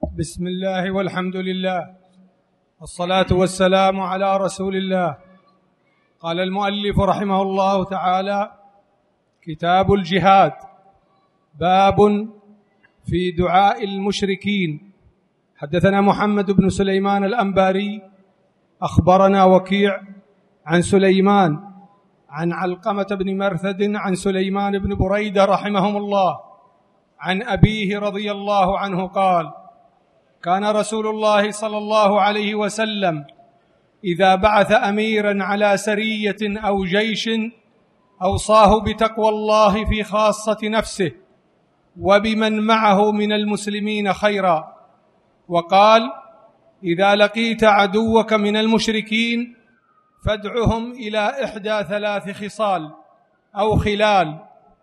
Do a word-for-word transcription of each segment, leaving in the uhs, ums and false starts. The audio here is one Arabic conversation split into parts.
بسم الله والحمد لله والصلاة والسلام على رسول الله. قال المؤلف رحمه الله تعالى: كتاب الجهاد، باب في دعاء المشركين. حدثنا محمد بن سليمان الأنباري أخبرنا وكيع عن سليمان عن علقمة بن مرثد عن سليمان بن بريدة رحمهم الله عن أبيه رضي الله عنه قال: كان رسول الله صلى الله عليه وسلم إذا بعث أميرا على سرية أو جيش أوصاه بتقوى الله في خاصة نفسه وبمن معه من المسلمين خيرا، وقال: إذا لقيت عدوك من المشركين فادعهم إلى إحدى ثلاث خصال أو خلال،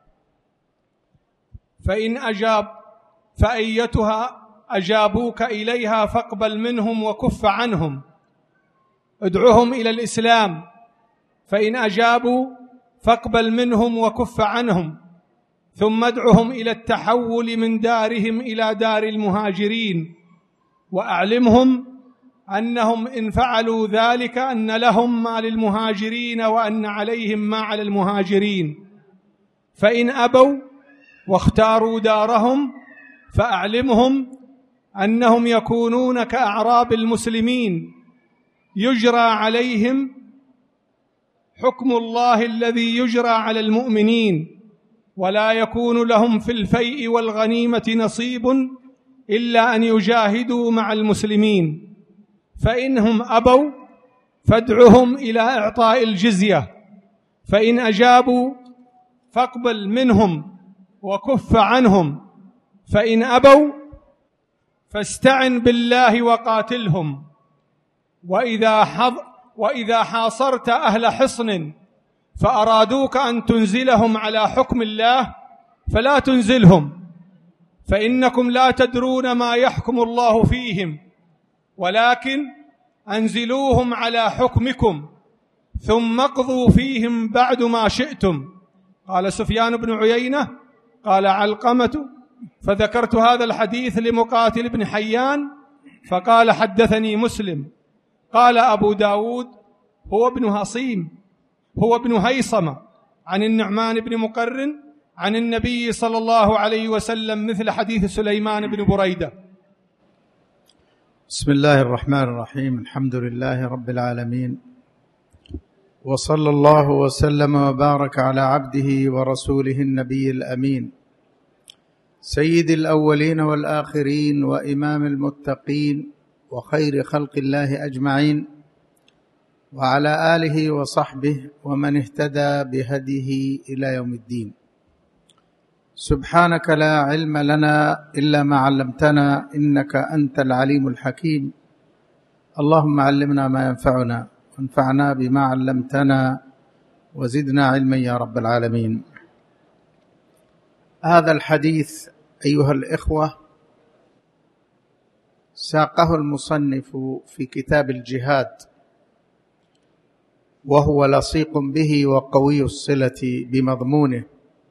فإن أجاب فأيتها أجابوك إليها فاقبل منهم وكف عنهم. ادعهم إلى الإسلام، فإن أجابوا فاقبل منهم وكف عنهم، ثم ادعهم إلى التحول من دارهم إلى دار المهاجرين، وأعلمهم أنهم إن فعلوا ذلك أن لهم ما للمهاجرين وأن عليهم ما على المهاجرين. فإن أبوا واختاروا دارهم فأعلمهم أنهم يكونون كأعراب المسلمين يجرى عليهم حكم الله الذي يجرى على المؤمنين، ولا يكون لهم في الفيء والغنيمة نصيب إلا أن يجاهدوا مع المسلمين. فإنهم أبوا فادعهم إلى إعطاء الجزية، فإن أجابوا فاقبل منهم وكف عنهم، فإن أبوا فاستعن بالله وقاتلهم. وإذا, حض وإذا حاصرت أهل حصن فأرادوك أن تنزلهم على حكم الله فلا تنزلهم، فإنكم لا تدرون ما يحكم الله فيهم، ولكن أنزلوهم على حكمكم ثم اقضوا فيهم بعد ما شئتم. قال سفيان بن عيينة قال علقمة: فذكرت هذا الحديث لمقاتل بن حيان فقال: حدثني مسلم. قال أبو داود: هو ابن هصيم هو ابن هيصمة عن النعمان بن مقرن عن النبي صلى الله عليه وسلم مثل حديث سليمان بن بريدة. بسم الله الرحمن الرحيم. الحمد لله رب العالمين، وصلى الله وسلم وبارك على عبده ورسوله النبي الأمين سيد الأولين والآخرين وإمام المتقين وخير خلق الله أجمعين، وعلى آله وصحبه ومن اهتدى بهديه إلى يوم الدين. سبحانك لا علم لنا إلا ما علمتنا إنك أنت العليم الحكيم. اللهم علمنا ما ينفعنا وانفعنا بما علمتنا وزدنا علما يا رب العالمين. هذا الحديث أيها الإخوة ساقه المصنف في كتاب الجهاد، وهو لصيق به وقوي الصلة بمضمونه،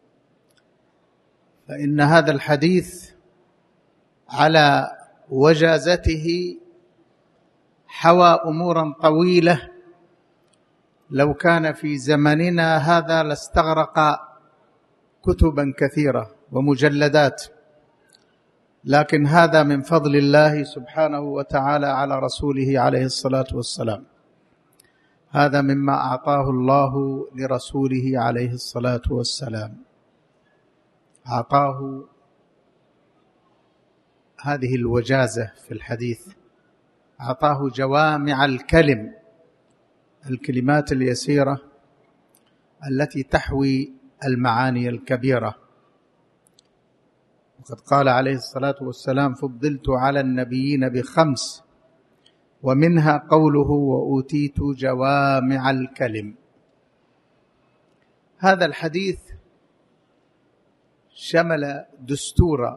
فإن هذا الحديث على وجازته حوى أمورا طويلة لو كان في زمننا هذا لاستغرق كتبا كثيرة ومجلدات، لكن هذا من فضل الله سبحانه وتعالى على رسوله عليه الصلاة والسلام. هذا مما أعطاه الله لرسوله عليه الصلاة والسلام، أعطاه هذه الوجازة في الحديث، أعطاه جوامع الكلم، الكلمات اليسيرة التي تحوي المعاني الكبيرة. وقد قال عليه الصلاة والسلام: فضلت على النبيين بخمس، ومنها قوله: وأوتيت جوامع الكلم. هذا الحديث شمل دستور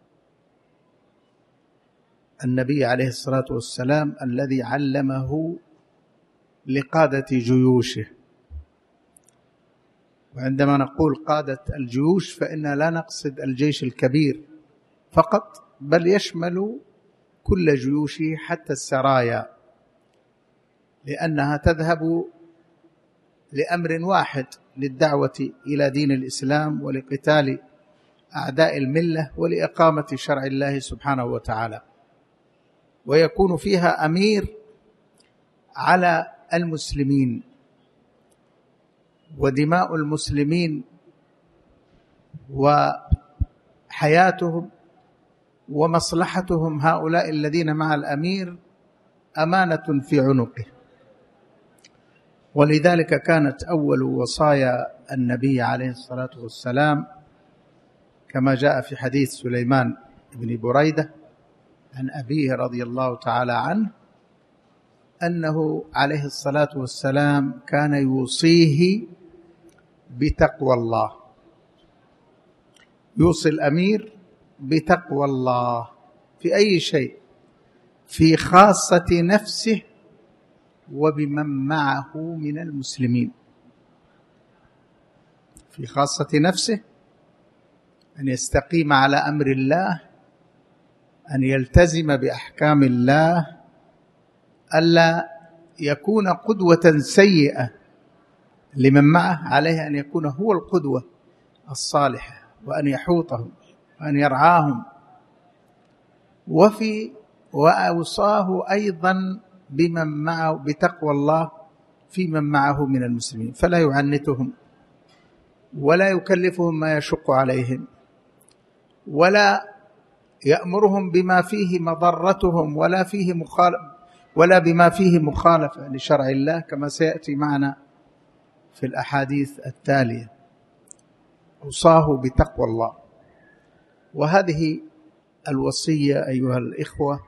النبي عليه الصلاة والسلام الذي علمه لقادة جيوشه. وعندما نقول قادة الجيوش فإن لا نقصد الجيش الكبير فقط، بل يشمل كل جيوشه حتى السرايا، لأنها تذهب لأمر واحد، للدعوة إلى دين الإسلام ولقتال أعداء الملة ولإقامة شرع الله سبحانه وتعالى. ويكون فيها أمير على المسلمين، ودماء المسلمين وحياتهم ومصلحتهم هؤلاء الذين مع الأمير أمانة في عنقه. ولذلك كانت أول وصايا النبي عليه الصلاة والسلام كما جاء في حديث سليمان بن بريدة عن أبيه رضي الله تعالى عنه أنه عليه الصلاة والسلام كان يوصيه بتقوى الله، يوصي الأمير بتقوى الله في أي شيء، في خاصة نفسه وبمن معه من المسلمين. في خاصة نفسه أن يستقيم على أمر الله، أن يلتزم بأحكام الله، ألا يكون قدوة سيئة لمن معه، عليه أن يكون هو القدوة الصالحة، وأن يحوطهم وأن يرعاهم. وفي وأوصاه أيضا بمن معه بتقوى الله في من معه من المسلمين، فلا يعنتهم ولا يكلفهم ما يشق عليهم، ولا يأمرهم بما فيه مضرتهم ولا فيه مخالف ولا بما فيه مخالفة لشرع الله، كما سيأتي معنا في الأحاديث التالية. أوصاه بتقوى الله. وهذه الوصية أيها الإخوة،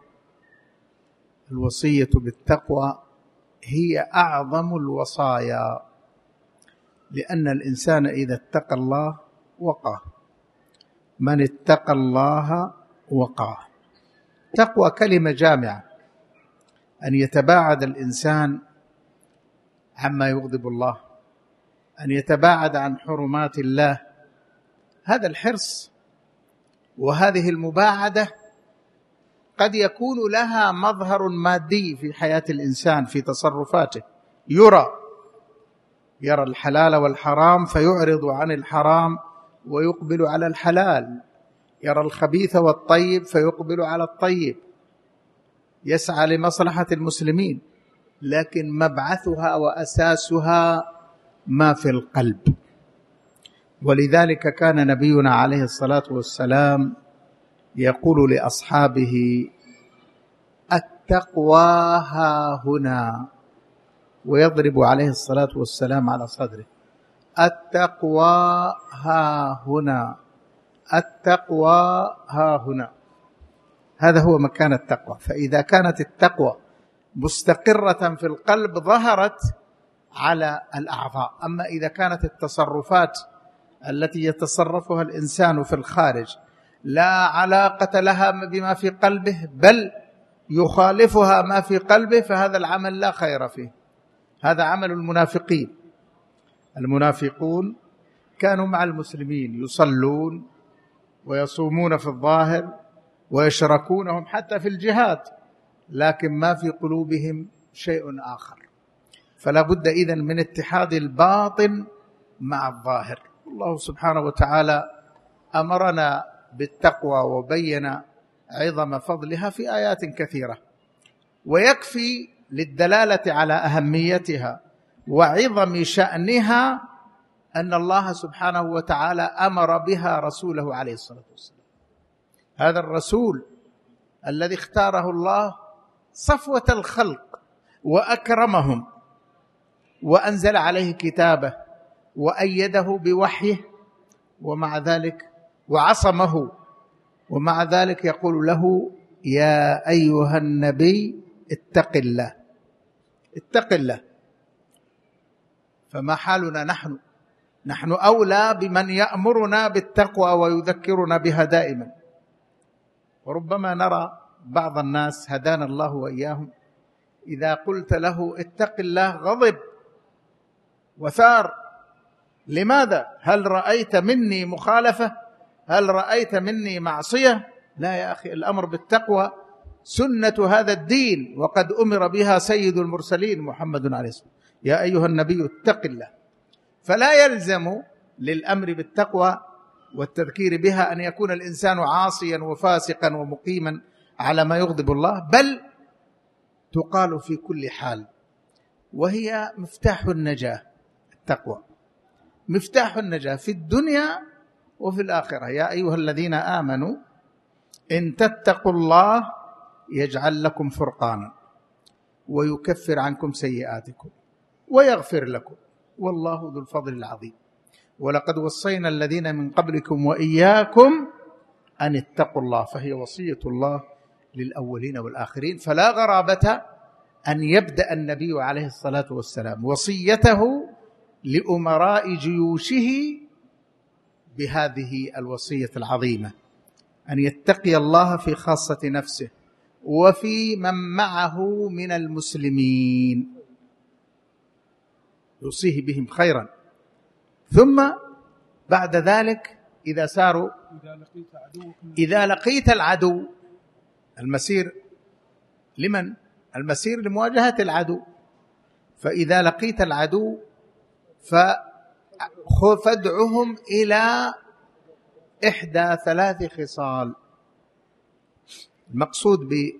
الوصية بالتقوى هي أعظم الوصايا، لأن الإنسان إذا اتقى الله وقاه. من اتقى الله وقاه. تقوى كلمة جامعة، أن يتباعد الإنسان عما يغضب الله، أن يتباعد عن حرمات الله. هذا الحرص وهذه المباعدة قد يكون لها مظهر مادي في حياة الإنسان، في تصرفاته، يرى يرى الحلال والحرام فيعرض عن الحرام ويقبل على الحلال، يرى الخبيث والطيب فيقبل على الطيب، يسعى لمصلحة المسلمين، لكن مبعثها وأساسها ما في القلب. ولذلك كان نبينا عليه الصلاة والسلام يقول لأصحابه: التقوى ها هنا، ويضرب عليه الصلاة والسلام على صدره: التقوى ها هنا، التقوى ها هنا. هذا هو مكان التقوى. فإذا كانت التقوى مستقرة في القلب ظهرت على الأعضاء. أما إذا كانت التصرفات التي يتصرفها الإنسان في الخارج لا علاقة لها بما في قلبه، بل يخالفها ما في قلبه، فهذا العمل لا خير فيه. هذا عمل المنافقين. المنافقون كانوا مع المسلمين يصلون ويصومون في الظاهر ويشركونهم حتى في الجهاد، لكن ما في قلوبهم شيء آخر. فلا بد إذن من اتحاد الباطن مع الظاهر. الله سبحانه وتعالى أمرنا بالتقوى وبين عظم فضلها في آيات كثيرة، ويكفي للدلالة على أهميتها وعظم شأنها أن الله سبحانه وتعالى أمر بها رسوله عليه الصلاة والسلام. هذا الرسول الذي اختاره الله صفوة الخلق وأكرمهم وأنزل عليه كتابه وأيده بوحيه، ومع ذلك وعصمه، ومع ذلك يقول له: يا أيها النبي اتق الله، اتق الله. فما حالنا نحن؟ نحن أولى بمن يأمرنا بالتقوى ويذكرنا بها دائما. وربما نرى بعض الناس هدانا الله وإياهم إذا قلت له اتق الله غضب وثار. لماذا؟ هل رأيت مني مخالفة؟ هل رأيت مني معصية؟ لا يا أخي، الأمر بالتقوى سنة هذا الدين، وقد أمر بها سيد المرسلين محمد عليه الصلاة والسلام. يا أيها النبي اتق الله. فلا يلزم للأمر بالتقوى والتذكير بها أن يكون الإنسان عاصيا وفاسقا ومقيما على ما يغضب الله، بل تقال في كل حال، وهي مفتاح النجاة. التقوى مفتاح النجاة في الدنيا وفي الآخرة. يا أيها الذين آمنوا إن تتقوا الله يجعل لكم فرقانا ويكفر عنكم سيئاتكم ويغفر لكم والله ذو الفضل العظيم. ولقد وصينا الذين من قبلكم وإياكم أن اتقوا الله، فهي وصية الله للأولين والآخرين. فلا غرابة أن يبدأ النبي عليه الصلاة والسلام وصيته لأمراء جيوشه بهذه الوصية العظيمة، أن يتقي الله في خاصة نفسه وفي من معه من المسلمين، يوصيه بهم خيرا. ثم بعد ذلك إذا ساروا إذا لقيت العدو، المسير لمن؟ المسير لمواجهة العدو. فإذا لقيت العدو فادعهم إلى إحدى ثلاث خصال. المقصود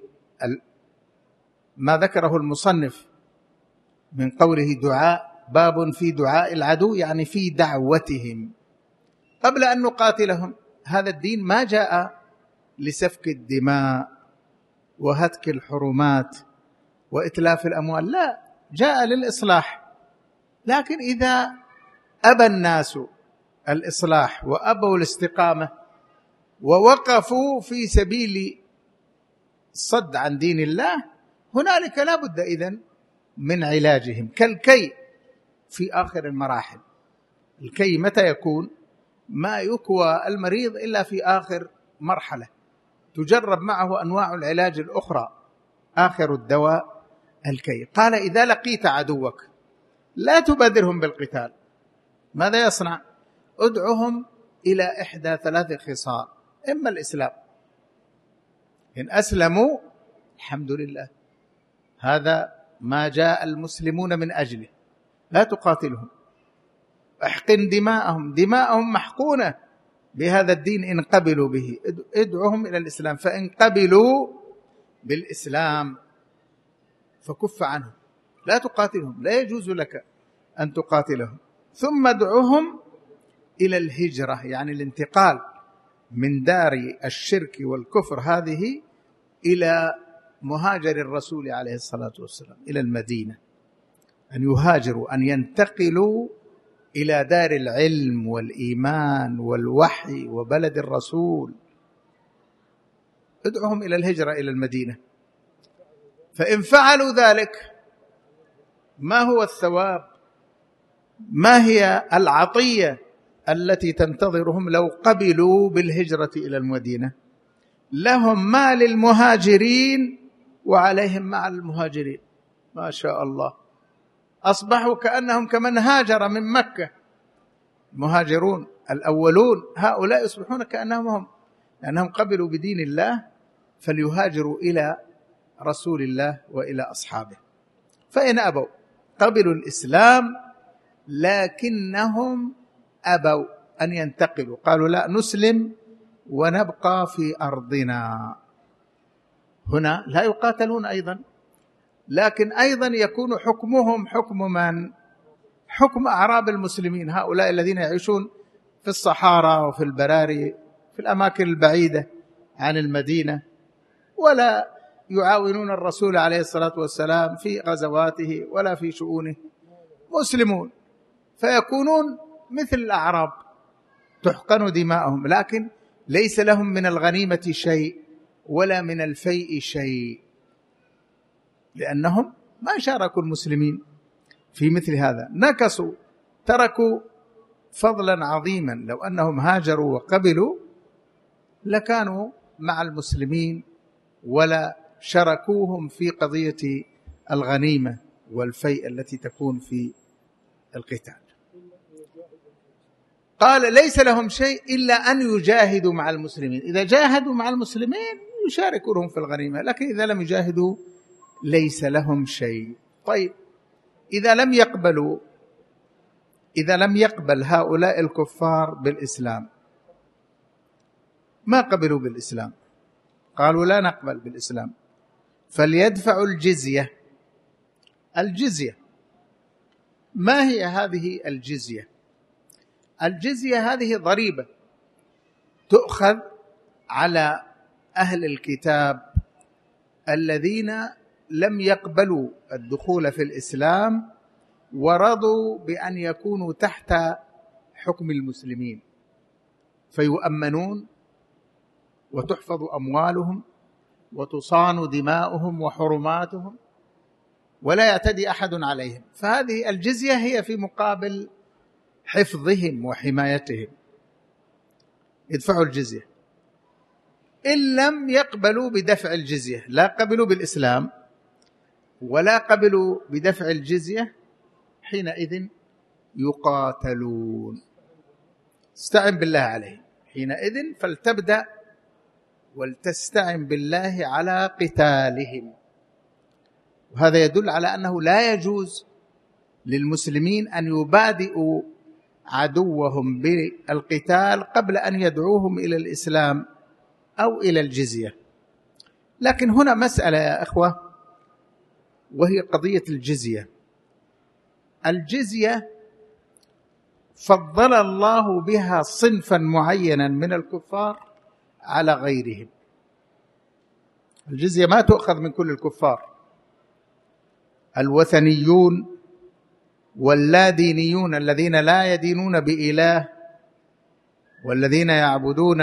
بما ذكره المصنف من قوله دعاء، باب في دعاء العدو، يعني في دعوتهم قبل أن نقاتلهم. هذا الدين ما جاء لسفك الدماء وهتك الحرمات وإتلاف الأموال، لا، جاء للإصلاح. لكن إذا أبى الناس الإصلاح وأبوا الاستقامة ووقفوا في سبيل الصد عن دين الله، هنالك لا بد إذن من علاجهم، كالكي في آخر المراحل. الكي متى يكون؟ ما يكوى المريض إلا في آخر مرحلة، تجرب معه أنواع العلاج الأخرى، آخر الدواء الكي. قال إذا لقيت عدوك لا تبادرهم بالقتال. ماذا يصنع؟ ادعهم إلى إحدى ثلاث خصال. إما الإسلام، إن أسلموا الحمد لله، هذا ما جاء المسلمون من أجله، لا تقاتلهم، احقن دماءهم، دماءهم محقونة بهذا الدين إن قبلوا به. ادعهم إلى الإسلام، فإن قبلوا بالإسلام فكف عنهم، لا تقاتلهم، لا يجوز لك أن تقاتلهم. ثم ادعهم إلى الهجرة، يعني الانتقال من دار الشرك والكفر هذه إلى مهاجر الرسول عليه الصلاة والسلام إلى المدينة، أن يهاجروا، أن ينتقلوا إلى دار العلم والإيمان والوحي وبلد الرسول. ادعهم إلى الهجرة إلى المدينة. فإن فعلوا ذلك ما هو الثواب؟ ما هي العطية التي تنتظرهم لو قبلوا بالهجرة إلى المدينة؟ لهم ما للمهاجرين وعليهم مع المهاجرين. ما شاء الله، أصبحوا كأنهم كمن هاجر من مكة. المهاجرون الأولون هؤلاء يصبحون كأنهم هم، لأنهم قبلوا بدين الله، فليهاجروا إلى رسول الله وإلى أصحابه. فإن أبوا قبلوا الإسلام لكنهم أبوا أن ينتقلوا، قالوا لا، نسلم ونبقى في أرضنا. هنا لا يقاتلون أيضا، لكن أيضا يكون حكمهم حكم من؟ حكم أعراب المسلمين، هؤلاء الذين يعيشون في الصحارى وفي البراري في الأماكن البعيدة عن المدينة، ولا يعاونون الرسول عليه الصلاة والسلام في غزواته ولا في شؤونه، مسلمون، فيكونون مثل الأعراب تحقن دماءهم، لكن ليس لهم من الغنيمة شيء ولا من الفيء شيء، لأنهم ما شاركوا المسلمين في مثل هذا، نكسوا، تركوا فضلا عظيما. لو أنهم هاجروا وقبلوا لكانوا مع المسلمين ولا شاركوهم في قضية الغنيمة والفيء التي تكون في القتال. قال ليس لهم شيء إلا أن يجاهدوا مع المسلمين. إذا جاهدوا مع المسلمين يشاركونهم في الغنيمة، لكن إذا لم يجاهدوا ليس لهم شيء. طيب إذا لم يقبلوا إذا لم يقبل هؤلاء الكفار بالإسلام، ما قبلوا بالإسلام، قالوا لا نقبل بالإسلام، فليدفعوا الجزية. الجزية ما هي هذه الجزية؟ الجزية هذه ضريبة تؤخذ على أهل الكتاب الذين لم يقبلوا الدخول في الإسلام ورضوا بأن يكونوا تحت حكم المسلمين، فيؤمنون وتحفظ أموالهم وتصان دماؤهم وحرماتهم ولا يعتدي أحد عليهم. فهذه الجزية هي في مقابل حفظهم وحمايتهم، يدفعوا الجزية. إن لم يقبلوا بدفع الجزية، لا قبلوا بالإسلام ولا قبلوا بدفع الجزية، حينئذ يقاتلون. استعن بالله عليهم حينئذ، فلتبدأ ولتستعن بالله على قتالهم. وهذا يدل على أنه لا يجوز للمسلمين أن يبادئوا عدوهم بالقتال قبل أن يدعوهم إلى الإسلام أو إلى الجزية. لكن هنا مسألة يا إخوة، وهي قضية الجزية. الجزية فضل الله بها صنفا معينا من الكفار على غيرهم. الجزية ما تؤخذ من كل الكفار، الوثنيون واللادينيون الذين لا يدينون بإله والذين يعبدون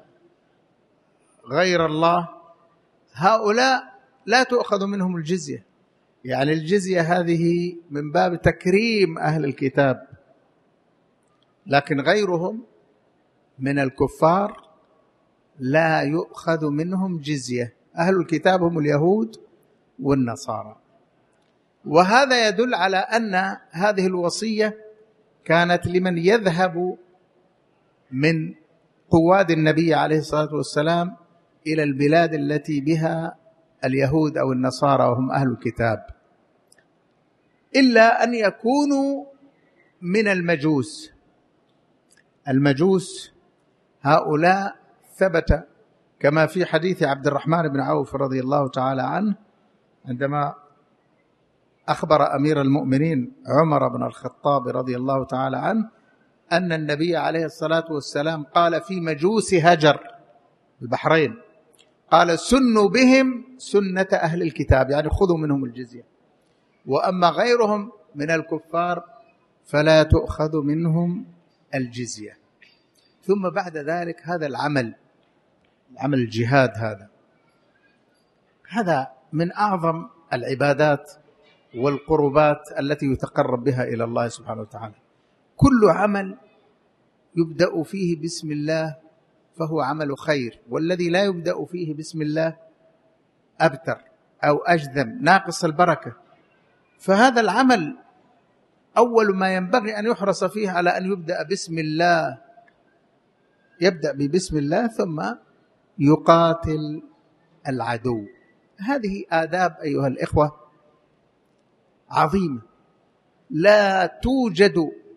غير الله، هؤلاء لا تؤخذ منهم الجزية. يعني الجزية هذه من باب تكريم أهل الكتاب، لكن غيرهم من الكفار لا يؤخذ منهم جزية. أهل الكتاب هم اليهود والنصارى. وهذا يدل على أن هذه الوصية كانت لمن يذهب من قواد النبي عليه الصلاة والسلام إلى البلاد التي بها اليهود أو النصارى وهم أهل الكتاب، إلا أن يكونوا من المجوس. المجوس هؤلاء ثبت كما في حديث عبد الرحمن بن عوف رضي الله تعالى عنه، عندما أخبر أمير المؤمنين عمر بن الخطاب رضي الله تعالى عنه أن النبي عليه الصلاة والسلام قال في مجوس هجر البحرين، قال سنوا بهم سنة أهل الكتاب، يعني خذوا منهم الجزية، وأما غيرهم من الكفار فلا تؤخذ منهم الجزية. ثم بعد ذلك هذا العمل، عمل الجهاد، هذا هذا من أعظم العبادات والقربات التي يتقرب بها إلى الله سبحانه وتعالى. كل عمل يبدأ فيه بسم الله فهو عمل خير، والذي لا يبدأ فيه بسم الله أبتر أو أجذم ناقص البركة. فهذا العمل أول ما ينبغي أن يحرص فيه على أن يبدأ بسم الله، يبدأ ببسم الله ثم يقاتل العدو. هذه آداب أيها الإخوة عظيمة لا توجد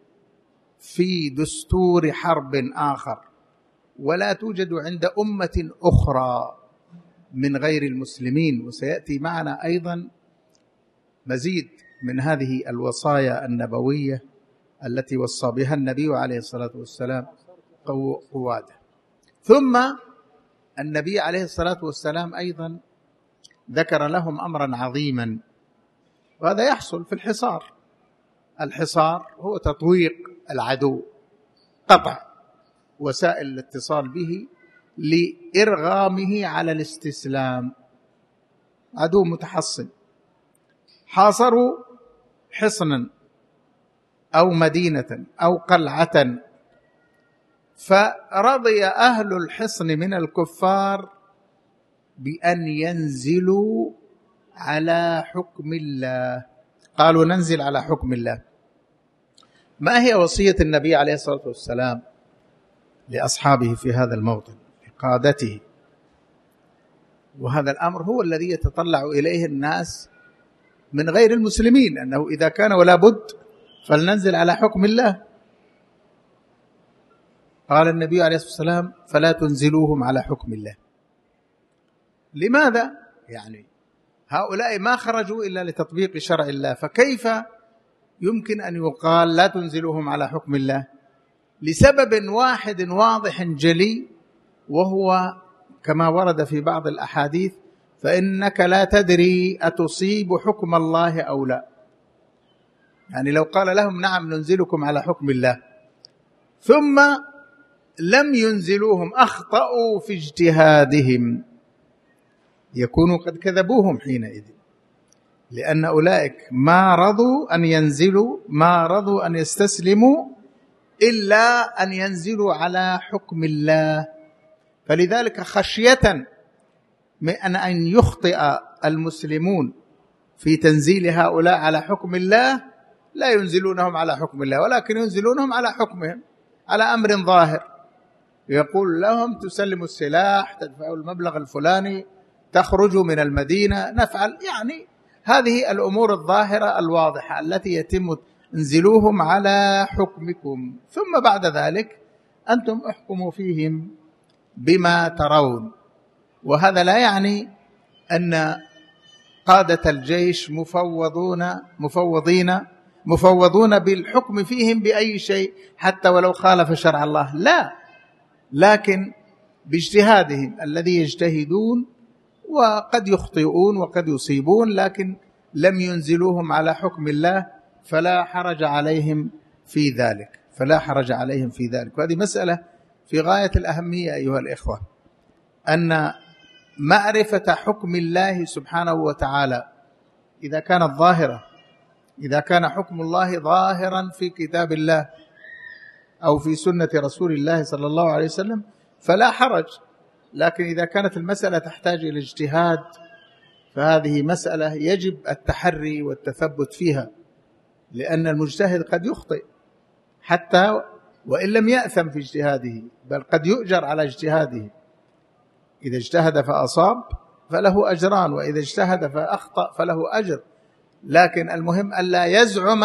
في دستور حرب آخر، ولا توجد عند أمة أخرى من غير المسلمين. وسيأتي معنا أيضا مزيد من هذه الوصايا النبوية التي وصى بها النبي عليه الصلاة والسلام قواده. ثم النبي عليه الصلاة والسلام أيضا ذكر لهم أمرا عظيما، وهذا يحصل في الحصار. الحصار هو تطويق العدو، قطع وسائل الاتصال به لإرغامه على الاستسلام. عدو متحصن، حاصروا حصنا أو مدينة أو قلعة، فرضي أهل الحصن من الكفار بأن ينزلوا على حكم الله. قالوا ننزل على حكم الله. ما هي وصية النبي عليه الصلاة والسلام لأصحابه في هذا الموطن، لقادته؟ وهذا الأمر هو الذي يتطلع إليه الناس من غير المسلمين، أنه إذا كان ولا بد فلننزل على حكم الله. قال النبي عليه الصلاة والسلام: فلا تنزلوهم على حكم الله. لماذا؟ يعني هؤلاء ما خرجوا إلا لتطبيق شرع الله، فكيف يمكن أن يقال لا تنزلوهم على حكم الله؟ لسبب واحد واضح جلي، وهو كما ورد في بعض الأحاديث: فإنك لا تدري أتصيب حكم الله أو لا. يعني لو قال لهم: نعم ننزلكم على حكم الله، ثم لم ينزلوهم، أخطأوا في اجتهادهم، يكونوا قد كذبوهم حينئذ، لأن أولئك ما رضوا أن ينزلوا، ما رضوا أن يستسلموا إلا أن ينزلوا على حكم الله. فلذلك خشية من أن يخطئ المسلمون في تنزيل هؤلاء على حكم الله لا ينزلونهم على حكم الله، ولكن ينزلونهم على حكمهم، على أمر ظاهر. يقول لهم: تسلموا السلاح، تدفعوا المبلغ الفلاني، تخرجوا من المدينة، نفعل يعني هذه الأمور الظاهرة الواضحة التي يتم انزلوهم على حكمكم، ثم بعد ذلك أنتم احكموا فيهم بما ترون. وهذا لا يعني أن قادة الجيش مفوضون مفوضين مفوضون بالحكم فيهم بأي شيء حتى ولو خالف شرع الله، لا، لكن باجتهادهم الذي يجتهدون، وقد يخطئون وقد يصيبون، لكن لم ينزلوهم على حكم الله، فلا حرج عليهم في ذلك، فلا حرج عليهم في ذلك. وهذه مسألة في غاية الأهمية أيها الإخوة، أن معرفة حكم الله سبحانه وتعالى إذا كانت ظاهرة، إذا كان حكم الله ظاهرا في كتاب الله أو في سنة رسول الله صلى الله عليه وسلم فلا حرج، لكن إذا كانت المسألة تحتاج إلى اجتهاد فهذه مسألة يجب التحري والتثبت فيها، لأن المجتهد قد يخطئ حتى وإن لم يأثم في اجتهاده، بل قد يؤجر على اجتهاده. إذا اجتهد فأصاب فله أجران، وإذا اجتهد فأخطأ فله أجر، لكن المهم ألا يزعم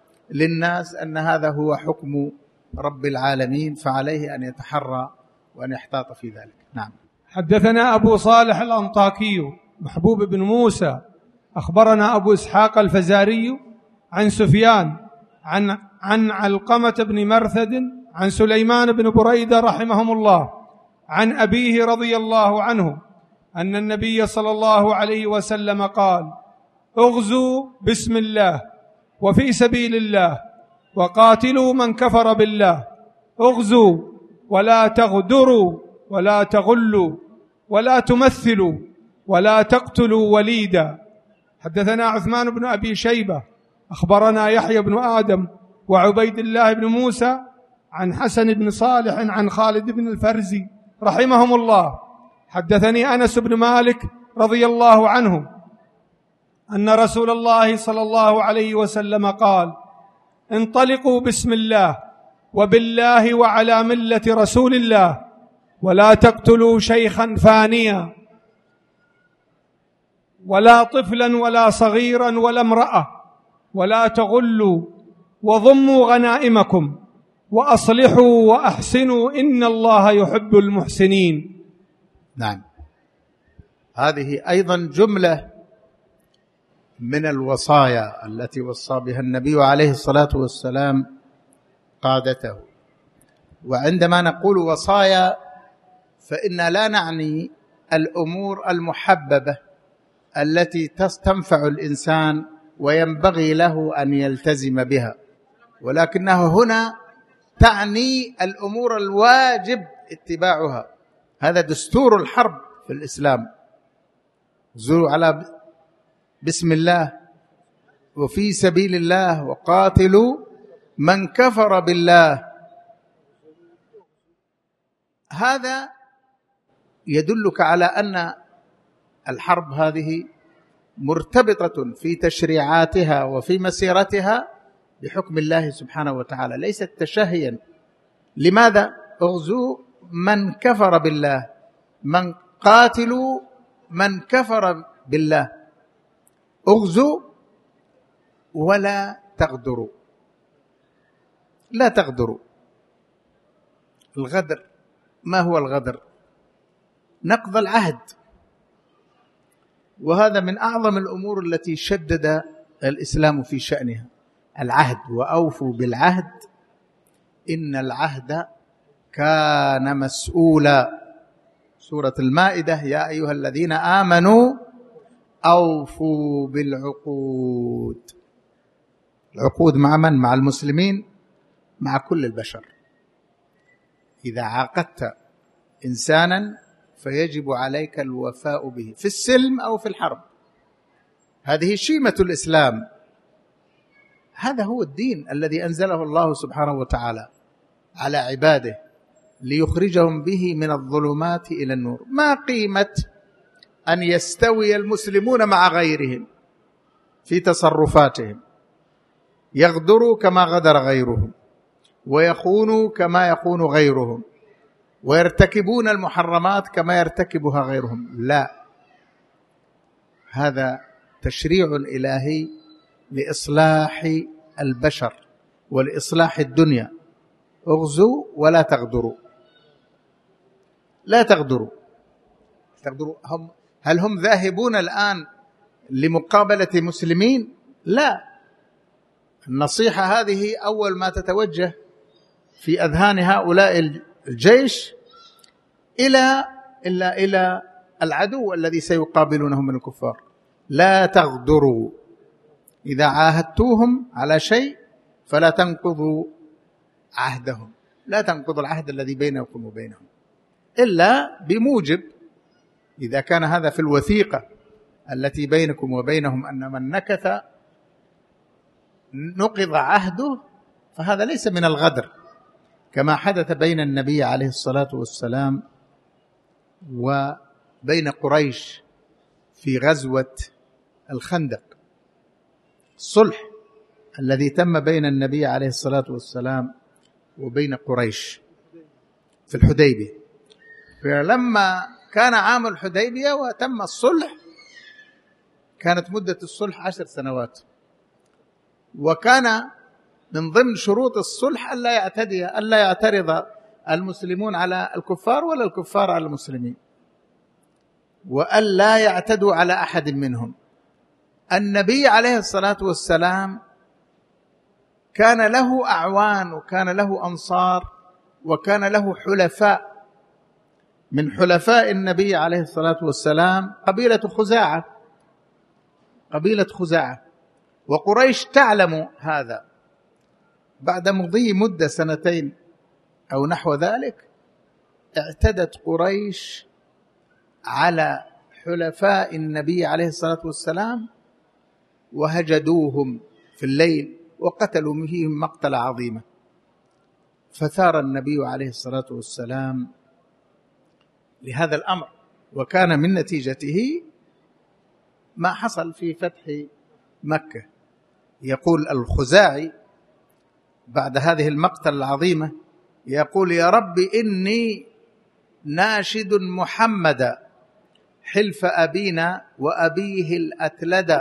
للناس أن هذا هو حكم رب العالمين، فعليه أن يتحرى وأن يحتاط في ذلك. نعم. حدثنا أبو صالح الأنطاكي محبوب بن موسى أخبرنا أبو إسحاق الفزاري عن سفيان عن عن علقمة بن مرثد عن سليمان بن بريدة رحمهم الله عن أبيه رضي الله عنه أن النبي صلى الله عليه وسلم قال: اغزوا بسم الله وفي سبيل الله وقاتلوا من كفر بالله، اغزوا ولا تغدروا ولا تغلوا ولا تمثلوا ولا تقتلوا وليدا. حدثنا عثمان بن أبي شيبة أخبرنا يحيى بن آدم وعبيد الله بن موسى عن حسن بن صالح عن خالد بن الفرزي رحمهم الله. حدثني أنس بن مالك رضي الله عنه أن رسول الله صلى الله عليه وسلم قال: انطلقوا بسم الله وبالله وعلى ملة رسول الله، ولا تقتلوا شيخا فانيا ولا طفلا ولا صغيرا ولا امرأة، ولا تغلوا، وضموا غنائمكم، وأصلحوا وأحسنوا إن الله يحب المحسنين. نعم، هذه أيضا جملة من الوصايا التي وصى بها النبي عليه الصلاة والسلام قادته. وعندما نقول وصايا فإن لا نعني الأمور المحببة التي تنفع الإنسان وينبغي له أن يلتزم بها، ولكنها هنا تعني الأمور الواجب اتباعها. هذا دستور الحرب في الإسلام: زوروا على بسم الله وفي سبيل الله وقاتلوا من كفر بالله. هذا يدلك على أن الحرب هذه مرتبطة في تشريعاتها وفي مسيرتها بحكم الله سبحانه وتعالى، ليست تشهيا. لماذا؟ اغزوا من كفر بالله، من قاتلوا من كفر بالله اغزوا ولا تغدروا. لا تغدروا. الغدر، ما هو الغدر؟ نقض العهد، وهذا من أعظم الأمور التي شدد الإسلام في شأنها، العهد. وأوفوا بالعهد إن العهد كان مسؤولا. سورة المائدة: يا أيها الذين آمنوا أوفوا بالعقود. العقود مع من؟ مع المسلمين، مع كل البشر. إذا عاقدت إنسانا فيجب عليك الوفاء به في السلم أو في الحرب. هذه شيمة الإسلام، هذا هو الدين الذي أنزله الله سبحانه وتعالى على عباده ليخرجهم به من الظلمات إلى النور. ما قيمة أن يستوي المسلمون مع غيرهم في تصرفاتهم، يغدروا كما غدر غيرهم، ويخونوا كما يخون غيرهم، ويرتكبون المحرمات كما يرتكبها غيرهم. لا، هذا تشريع إلهي لإصلاح البشر ولإصلاح الدنيا. اغزوا ولا تغدروا. لا تغدروا. تغدروا هم هل هم ذاهبون الآن لمقابلة مسلمين؟ لا. النصيحة هذه أول ما تتوجه في أذهان هؤلاء الجيش إلى إلا إلى العدو الذي سيقابلونه من الكفار. لا تغدروا. إذا عاهدتوهم على شيء فلا تنقضوا عهدهم. لا تنقضوا العهد الذي بينكم وبينهم إلا بموجب، إذا كان هذا في الوثيقة التي بينكم وبينهم أن من نكث نقض عهده، فهذا ليس من الغدر، كما حدث بين النبي عليه الصلاة والسلام وبين قريش في غزوة الخندق. الصلح الذي تم بين النبي عليه الصلاة والسلام وبين قريش في الحديبية. فلما كان عام الحديبية وتم الصلح، كانت مدة الصلح عشر سنوات، وكان من ضمن شروط الصلح ألا يعتدي ألا يعترض المسلمون على الكفار ولا الكفار على المسلمين، وألا يعتدوا على أحد منهم. النبي عليه الصلاة والسلام كان له أعوان وكان له أنصار وكان له حلفاء. من حلفاء النبي عليه الصلاة والسلام قبيلة خزاعة، قبيلة خزاعة، وقريش تعلم هذا. بعد مضي مدة سنتين أو نحو ذلك، اعتدت قريش على حلفاء النبي عليه الصلاة والسلام وهجدوهم في الليل وقتلوا فيهم مقتلة عظيمة. فثار النبي عليه الصلاة والسلام لهذا الأمر، وكان من نتيجته ما حصل في فتح مكة. يقول الخزاعي بعد هذه المقتلة العظيمة، يقول: يا رب إني ناشد محمدا حلف أبينا وأبيه الأتلد،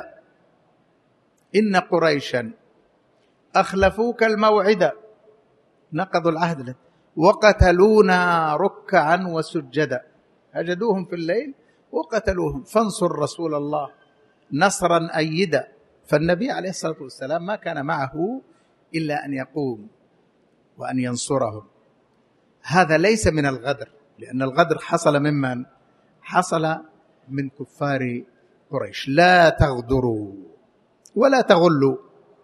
إن قريشا أخلفوك الموعد، نقضوا العهد وقتلونا ركعا وسجدا. هجدوهم في الليل وقتلوهم، فانصر رسول الله نصرا أيدا. فالنبي عليه الصلاة والسلام ما كان معه إلا أن يقوم وأن ينصرهم. هذا ليس من الغدر، لأن الغدر حصل ممن حصل من كفار قريش. لا تغدروا ولا تغلوا.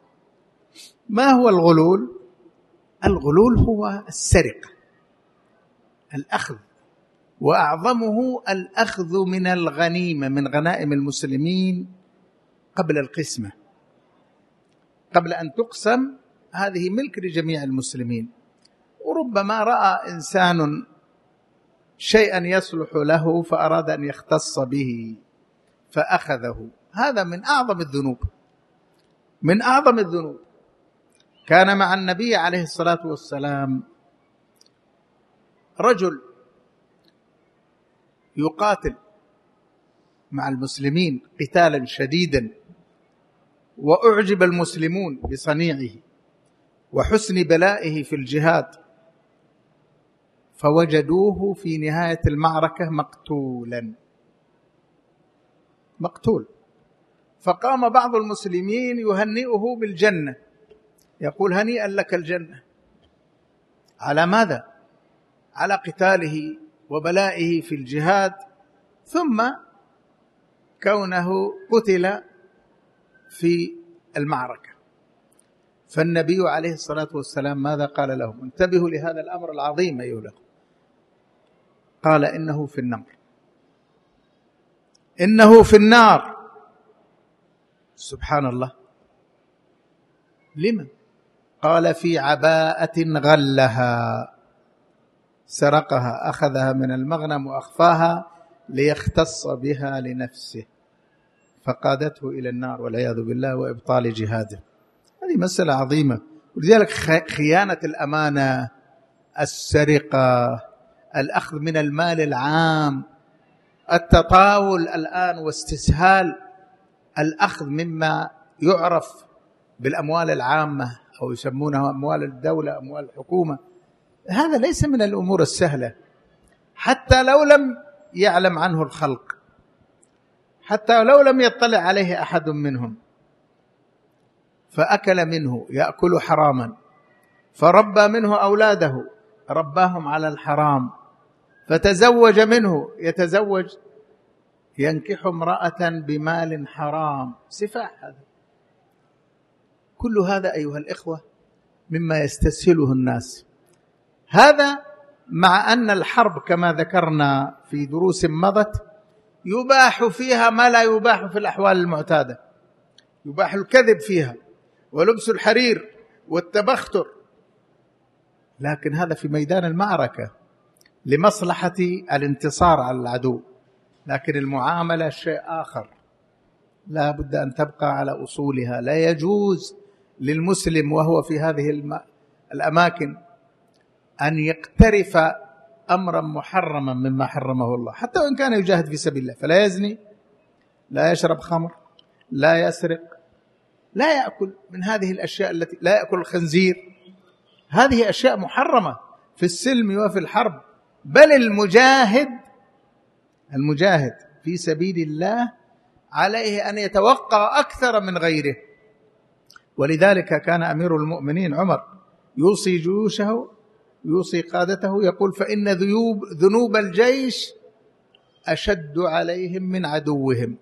ما هو الغلول؟ الغلول هو السرقة، الأخذ، وأعظمه الأخذ من الغنيمة، من غنائم المسلمين قبل القسمة، قبل أن تقسم. هذه ملك لجميع المسلمين. وربما رأى إنسان شيئا يصلح له فأراد أن يختص به فأخذه. هذا من أعظم الذنوب، من أعظم الذنوب. كان مع النبي عليه الصلاة والسلام رجل يقاتل مع المسلمين قتالا شديدا، وأعجب المسلمون بصنيعه وحسن بلائه في الجهاد، فوجدوه في نهاية المعركة مقتولا مقتول. فقام بعض المسلمين يهنئه بالجنة، يقول هنيئا لك الجنة. على ماذا؟ على قتاله وبلائه في الجهاد، ثم كونه قتل في المعركة. فالنبي عليه الصلاة والسلام ماذا قال لهم؟ انتبهوا لهذا الأمر العظيم أيها الأخوة. قال إنه في النار، إنه في النار. سبحان الله. لما؟ قال في عباءة غلها، سرقها، أخذها من المغنم وأخفاها ليختص بها لنفسه، فقادته إلى النار والعياذ بالله وإبطال جهاده. هذه مسألة عظيمة. ولذلك خيانة الأمانة، السرقة، الأخذ من المال العام، التطاول الآن واستسهال الأخذ مما يعرف بالأموال العامة أو يسمونها أموال الدولة، أموال الحكومة، هذا ليس من الأمور السهلة، حتى لو لم يعلم عنه الخلق، حتى لو لم يطلع عليه أحد منهم. فأكل منه، يأكل حراما، فربى منه أولاده، رباهم على الحرام، فتزوج منه، يتزوج ينكح امرأة بمال حرام، سفاح. هذا كل هذا أيها الإخوة مما يستسهله الناس. هذا مع أن الحرب كما ذكرنا في دروس مضت يباح فيها ما لا يباح في الأحوال المعتادة، يباح الكذب فيها ولبس الحرير والتبختر، لكن هذا في ميدان المعركة لمصلحة الانتصار على العدو. لكن المعاملة شيء آخر، لا بد أن تبقى على أصولها. لا يجوز للمسلم وهو في هذه الأماكن أن يقترف أمرا محرما مما حرمه الله، حتى وإن كان يجاهد في سبيل الله. فلا يزني، لا يشرب خمر، لا يسرق، لا يأكل من هذه الأشياء التي لا يأكل الخنزير. هذه أشياء محرمة في السلم وفي الحرب. بل المجاهد المجاهد في سبيل الله عليه أن يتوقع أكثر من غيره. ولذلك كان أمير المؤمنين عمر يوصي جيوشه، يوصي قادته، يقول فإن ذنوب ذنوب الجيش أشد عليهم من عدوهم،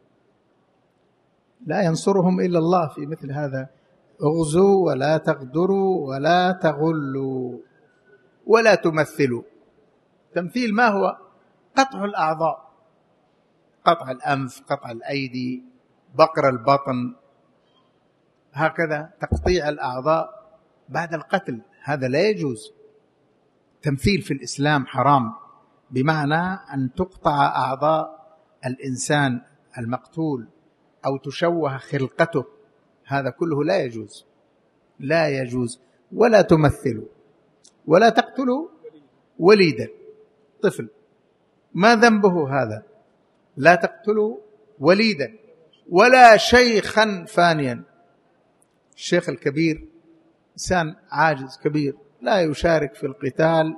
لا ينصرهم إلا الله في مثل هذا. اغزوا ولا تغدروا ولا تغلوا ولا تمثلوا. تمثيل ما هو؟ قطع الأعضاء، قطع الأنف، قطع الأيدي، بقر البطن، هكذا تقطيع الأعضاء بعد القتل، هذا لا يجوز. تمثيل في الإسلام حرام، بمعنى أن تقطع أعضاء الإنسان المقتول أو تشوه خلقته، هذا كله لا يجوز، لا يجوز. ولا تمثلوا ولا تقتلوا وليدا، طفل، ما ذنبه هذا؟ لا تقتلوا وليدا ولا شيخا فانيا. الشيخ الكبير إنسان عاجز كبير لا يشارك في القتال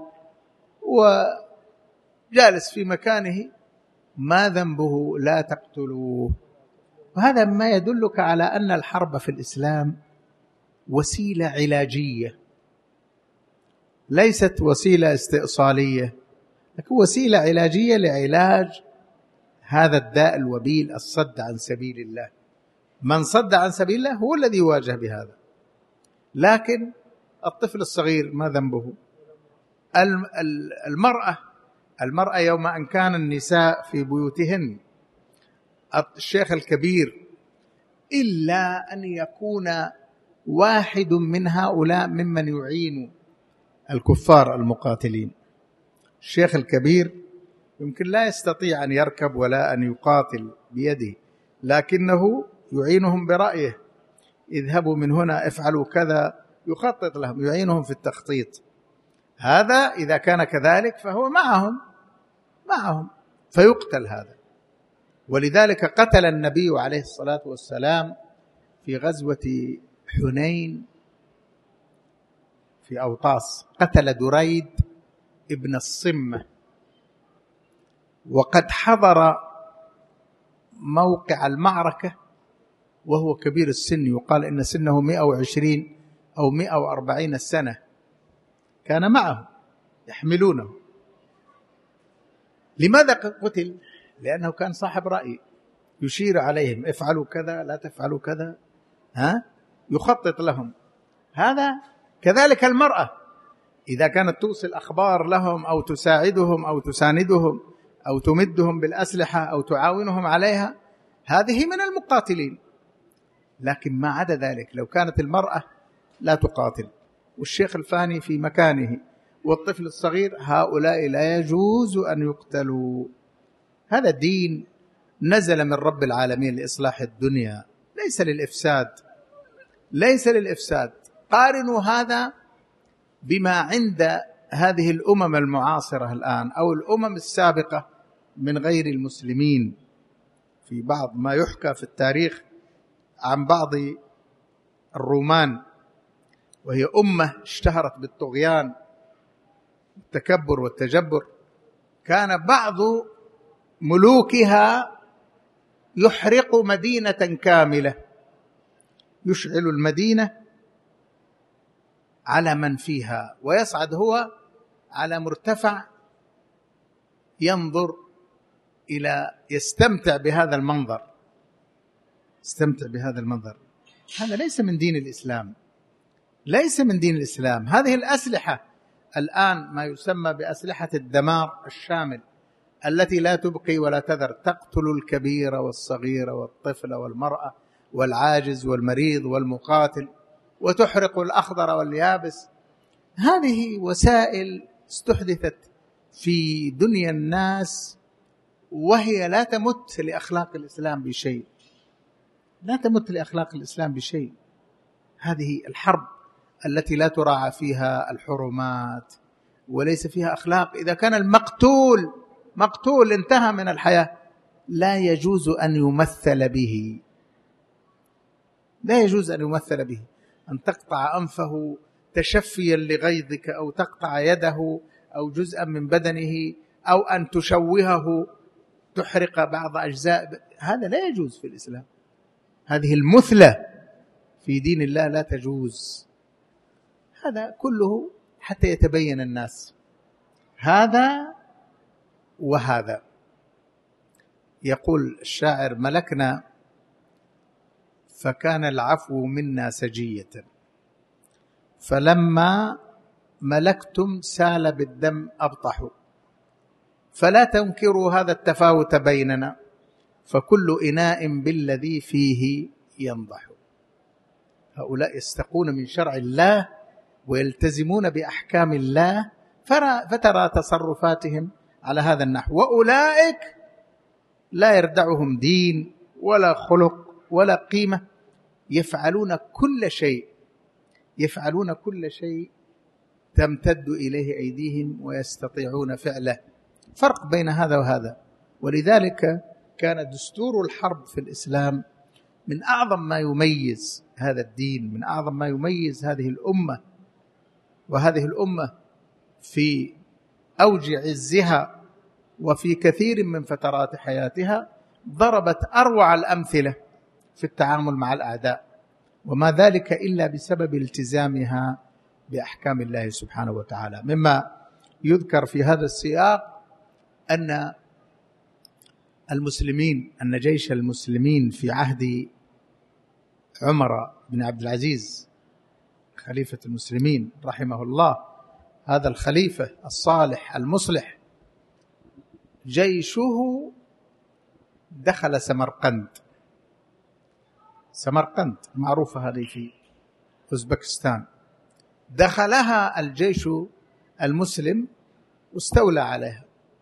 وجالس في مكانه، ما ذنبه؟ لا تقتلوه. وهذا ما يدلك على أن الحرب في الإسلام وسيلة علاجية، ليست وسيلة استئصالية، لكن وسيلة علاجية لعلاج هذا الداء الوبيل، الصد عن سبيل الله. من صد عن سبيل الله هو الذي يواجه بهذا. لكن الطفل الصغير ما ذنبه؟ المرأة المرأة يوم أن كان النساء في بيوتهن، الشيخ الكبير، إلا أن يكون واحد من هؤلاء ممن يعين الكفار المقاتلين. الشيخ الكبير يمكن لا يستطيع أن يركب ولا أن يقاتل بيده، لكنه يعينهم برأيه، اذهبوا من هنا، افعلوا كذا، يخطط لهم، يعينهم في التخطيط. هذا إذا كان كذلك فهو معهم معهم فيقتل هذا. ولذلك قتل النبي عليه الصلاة والسلام في غزوة حنين في أوطاس، قتل دريد ابن الصمة، وقد حضر موقع المعركة وهو كبير السن، يقال إن سنه مئة وعشرين أو مئة وأربعين سنة، كان معه يحملونه. لماذا قتل؟ لأنه كان صاحب رأي، يشير عليهم افعلوا كذا لا تفعلوا كذا، ها يخطط لهم. هذا كذلك المرأة إذا كانت توصل أخبار لهم أو تساعدهم أو تساندهم أو تمدهم بالأسلحة أو تعاونهم عليها، هذه من المقاتلين. لكن ما عدا ذلك لو كانت المرأة لا تقاتل والشيخ الفاني في مكانه والطفل الصغير، هؤلاء لا يجوز أن يقتلوا. هذا دين نزل من رب العالمين لإصلاح الدنيا، ليس للإفساد، ليس للإفساد. قارنوا هذا بما عند هذه الأمم المعاصرة الآن أو الأمم السابقة من غير المسلمين. في بعض ما يحكى في التاريخ عن بعض الرومان، وهي أمة اشتهرت بالطغيان والتكبر والتجبر، كان بعض ملوكها يحرق مدينة كاملة، يشعل المدينة على من فيها، ويصعد هو على مرتفع ينظر إلى يستمتع بهذا المنظر، يستمتع بهذا المنظر. هذا ليس من دين الإسلام، ليس من دين الإسلام. هذه الأسلحة الآن ما يسمى بأسلحة الدمار الشامل التي لا تبقي ولا تذر، تقتل الكبير والصغير والطفل والمرأة والعاجز والمريض والمقاتل، وتحرق الأخضر واليابس. هذه وسائل استحدثت في دنيا الناس وهي لا تمت لأخلاق الإسلام بشيء، لا تمت لأخلاق الإسلام بشيء. هذه الحرب التي لا تراعى فيها الحرمات وليس فيها أخلاق. إذا كان المقتول مقتول انتهى من الحياة، لا يجوز أن يمثل به، لا يجوز أن يمثل به. أن تقطع أنفه تشفيا لغيظك، أو تقطع يده أو جزءا من بدنه، أو أن تشوهه تحرق بعض أجزاء، هذا لا يجوز في الإسلام. هذه المثلة في دين الله لا تجوز. هذا كله حتى يتبين الناس هذا وهذا. يقول الشاعر: ملكنا فكان العفو منا سجية، فلما ملكتم سال بالدم أبطح، فلا تنكروا هذا التفاوت بيننا، فكل إناء بالذي فيه ينضح. هؤلاء يستقون من شرع الله ويلتزمون بأحكام الله، فترى تصرفاتهم على هذا النحو. وأولئك لا يردعهم دين ولا خلق ولا قيمة، يفعلون كل شيء، يفعلون كل شيء تمتد إليه أيديهم ويستطيعون فعله. فرق بين هذا وهذا. ولذلك كان دستور الحرب في الإسلام من أعظم ما يميز هذا الدين، من أعظم ما يميز هذه الأمة. وهذه الأمة في أوج عزها وفي كثير من فترات حياتها ضربت أروع الأمثلة في التعامل مع الأعداء، وما ذلك إلا بسبب التزامها بأحكام الله سبحانه وتعالى. مما يذكر في هذا السياق أن المسلمين أن جيش المسلمين في عهد عمر بن عبد العزيز خليفة المسلمين رحمه الله، هذا الخليفة الصالح المصلح، جيشه دخل سمرقند. سمرقند معروفة هذه في أوزبكستان، دخلها الجيش المسلم واستولى عليها،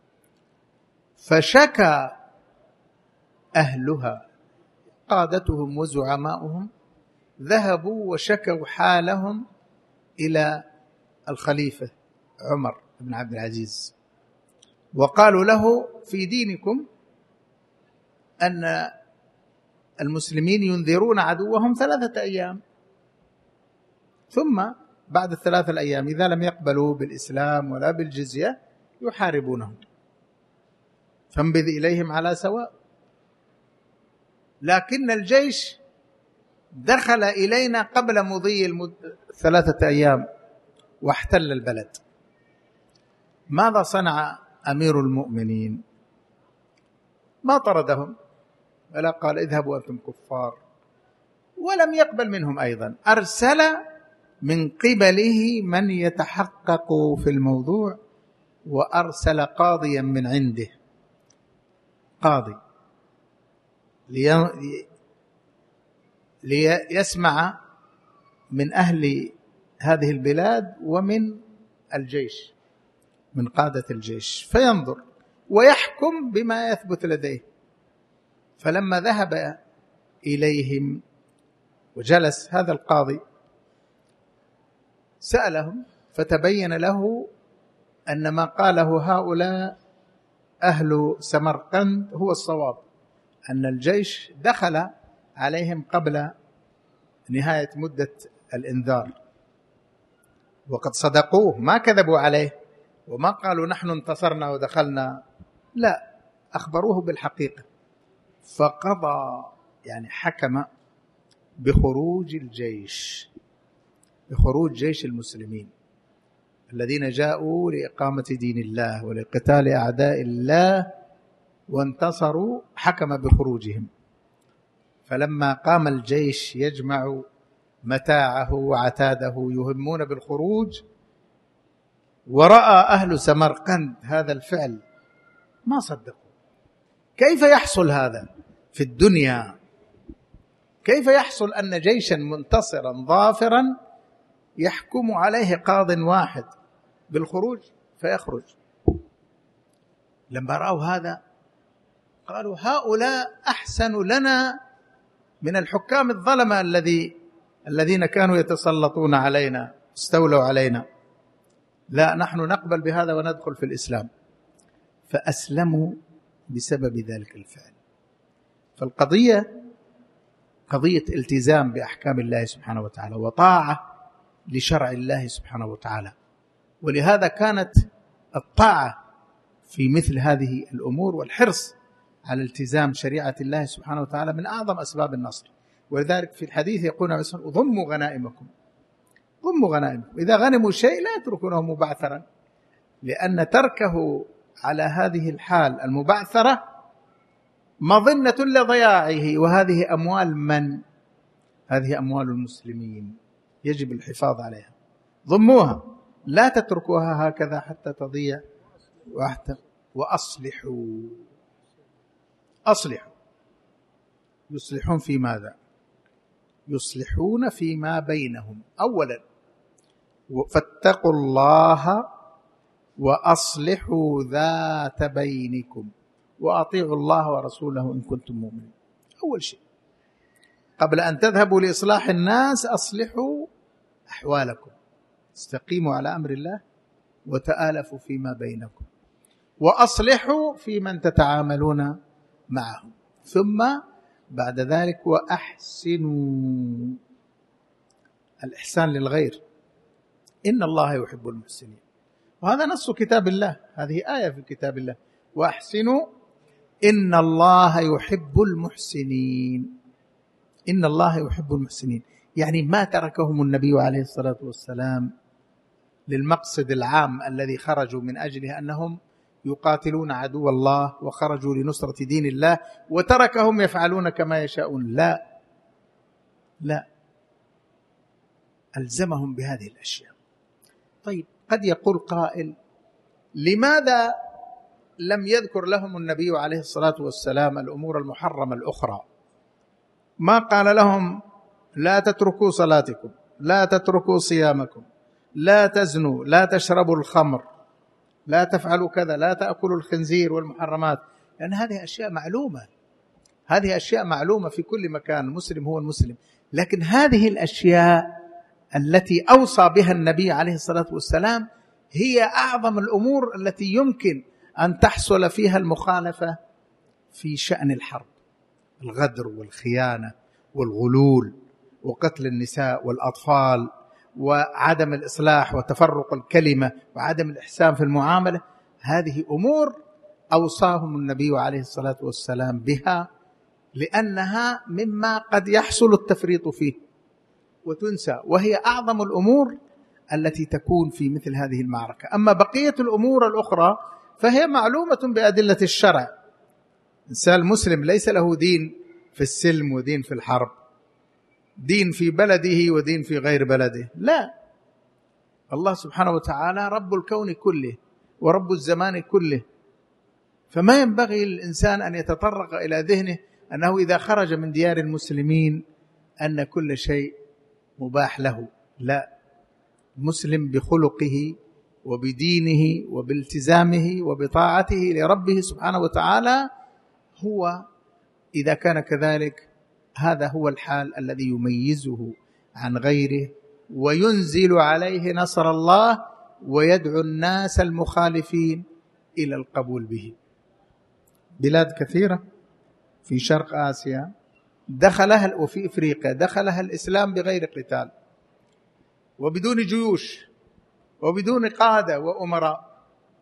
فشكى أهلها قادتهم وزعماؤهم، ذهبوا وشكوا حالهم إلى الخليفة عمر بن عبد العزيز، وقالوا له: في دينكم أن المسلمين ينذرون عدوهم ثلاثة أيام، ثم بعد الثلاثة الأيام إذا لم يقبلوا بالإسلام ولا بالجزية يحاربونهم، فانبذ إليهم على سواء. لكن الجيش دخل إلينا قبل مضي ثلاثة أيام واحتل البلد. ماذا صنع أمير المؤمنين؟ ما طردهم ولا قال اذهبوا أنتم كفار، ولم يقبل منهم أيضا. أرسل من قبله من يتحقق في الموضوع، وأرسل قاضيا من عنده، قاضي ليسمع من أهل هذه البلاد ومن الجيش، من قادة الجيش، فينظر ويحكم بما يثبت لديه. فلما ذهب إليهم وجلس هذا القاضي سألهم، فتبين له أن ما قاله هؤلاء أهل سمرقند هو الصواب، أن الجيش دخل عليهم قبل نهاية مدة الإنذار، وقد صدقوه، ما كذبوا عليه وما قالوا نحن انتصرنا ودخلنا، لا، أخبروه بالحقيقة. فقضى يعني حكم بخروج الجيش، بخروج جيش المسلمين الذين جاءوا لإقامة دين الله ولقتال أعداء الله وانتصروا، حكم بخروجهم. فلما قام الجيش يجمع متاعه وعتاده يهمون بالخروج، ورأى أهل سمرقند هذا الفعل ما صدقوا. كيف يحصل هذا في الدنيا؟ كيف يحصل أن جيشا منتصرا ظافرا يحكم عليه قاض واحد بالخروج فيخرج؟ لما رأوا هذا قالوا هؤلاء أحسن لنا من الحكام الظلمة الذي الذين كانوا يتسلطون علينا، استولوا علينا، لا، نحن نقبل بهذا وندخل في الإسلام. فأسلموا بسبب ذلك الفعل. فالقضية قضية التزام بأحكام الله سبحانه وتعالى وطاعة لشرع الله سبحانه وتعالى، ولهذا كانت الطاعة في مثل هذه الأمور والحرص على التزام شريعة الله سبحانه وتعالى من أعظم أسباب النصر. ولذلك في الحديث يقول عليه الصلاة والسلام ضموا غنائمكم، ضموا غنائمكم، إذا غنموا شيء لا يتركونه مبعثرا، لأن تركه على هذه الحال المبعثرة مظنة لضياعه. وهذه أموال من؟ هذه أموال المسلمين، يجب الحفاظ عليها. ضموها، لا تتركوها هكذا حتى تضيع. وأصلحوا، أصلحوا، يصلحون في ماذا؟ يصلحون فيما بينهم أولا، فاتقوا الله وأصلحوا ذات بينكم وأطيعوا الله ورسوله إن كنتم مؤمنين. أول شيء قبل أن تذهبوا لإصلاح الناس أصلحوا أحوالكم، استقيموا على أمر الله وتآلفوا فيما بينكم، وأصلحوا في من تتعاملون معهم، ثم بعد ذلك وأحسنوا. الإحسان للغير، إن الله يحب المحسنين، وهذا نص كتاب الله، هذه آية في كتاب الله، وأحسنوا إن الله يحب المحسنين. إن الله يحب المحسنين، يعني ما تركهم النبي عليه الصلاة والسلام للمقصد العام الذي خرجوا من أجله، أنهم يقاتلون عدو الله وخرجوا لنصرة دين الله، وتركهم يفعلون كما يشاءون. لا لا، ألزمهم بهذه الأشياء. طيب، قد يقول قائل لماذا لم يذكر لهم النبي عليه الصلاة والسلام الأمور المحرمة الأخرى؟ ما قال لهم لا تتركوا صلاتكم، لا تتركوا صيامكم، لا تزنوا، لا تشربوا الخمر، لا تفعلوا كذا، لا تأكلوا الخنزير والمحرمات، لأن هذه أشياء معلومة، هذه أشياء معلومة في كل مكان، المسلم هو المسلم. لكن هذه الأشياء التي أوصى بها النبي عليه الصلاة والسلام هي أعظم الأمور التي يمكن أن تحصل فيها المخالفة في شأن الحرب. الغدر والخيانة والغلول وقتل النساء والأطفال وعدم الإصلاح وتفرق الكلمة وعدم الإحسان في المعاملة، هذه أمور أوصاهم النبي عليه الصلاة والسلام بها، لأنها مما قد يحصل التفريط فيه وتنسى، وهي أعظم الأمور التي تكون في مثل هذه المعركة. أما بقية الأمور الأخرى فهي معلومة بأدلة الشرع. الإنسان المسلم ليس له دين في السلم ودين في الحرب، دين في بلده ودين في غير بلده، لا، الله سبحانه وتعالى رب الكون كله ورب الزمان كله، فما ينبغي للإنسان أن يتطرق إلى ذهنه أنه إذا خرج من ديار المسلمين أن كل شيء مباح له. لا، المسلم بخلقه وبدينه وبالتزامه وبطاعته لربه سبحانه وتعالى، هو إذا كان كذلك هذا هو الحال الذي يميزه عن غيره وينزل عليه نصر الله ويدعو الناس المخالفين إلى القبول به. بلاد كثيرة في شرق آسيا دخلها وفي إفريقيا دخلها الإسلام بغير قتال وبدون جيوش وبدون قادة وأمراء،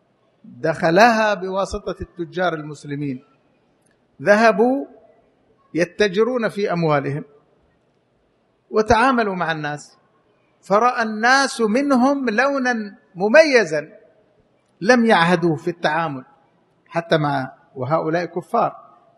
دخلها بواسطة التجار المسلمين، ذهبوا يتجرون في أموالهم وتعاملوا مع الناس، فرأى الناس منهم لونا مميزا لم يعهدوا في التعامل حتى مع وهؤلاء كفار،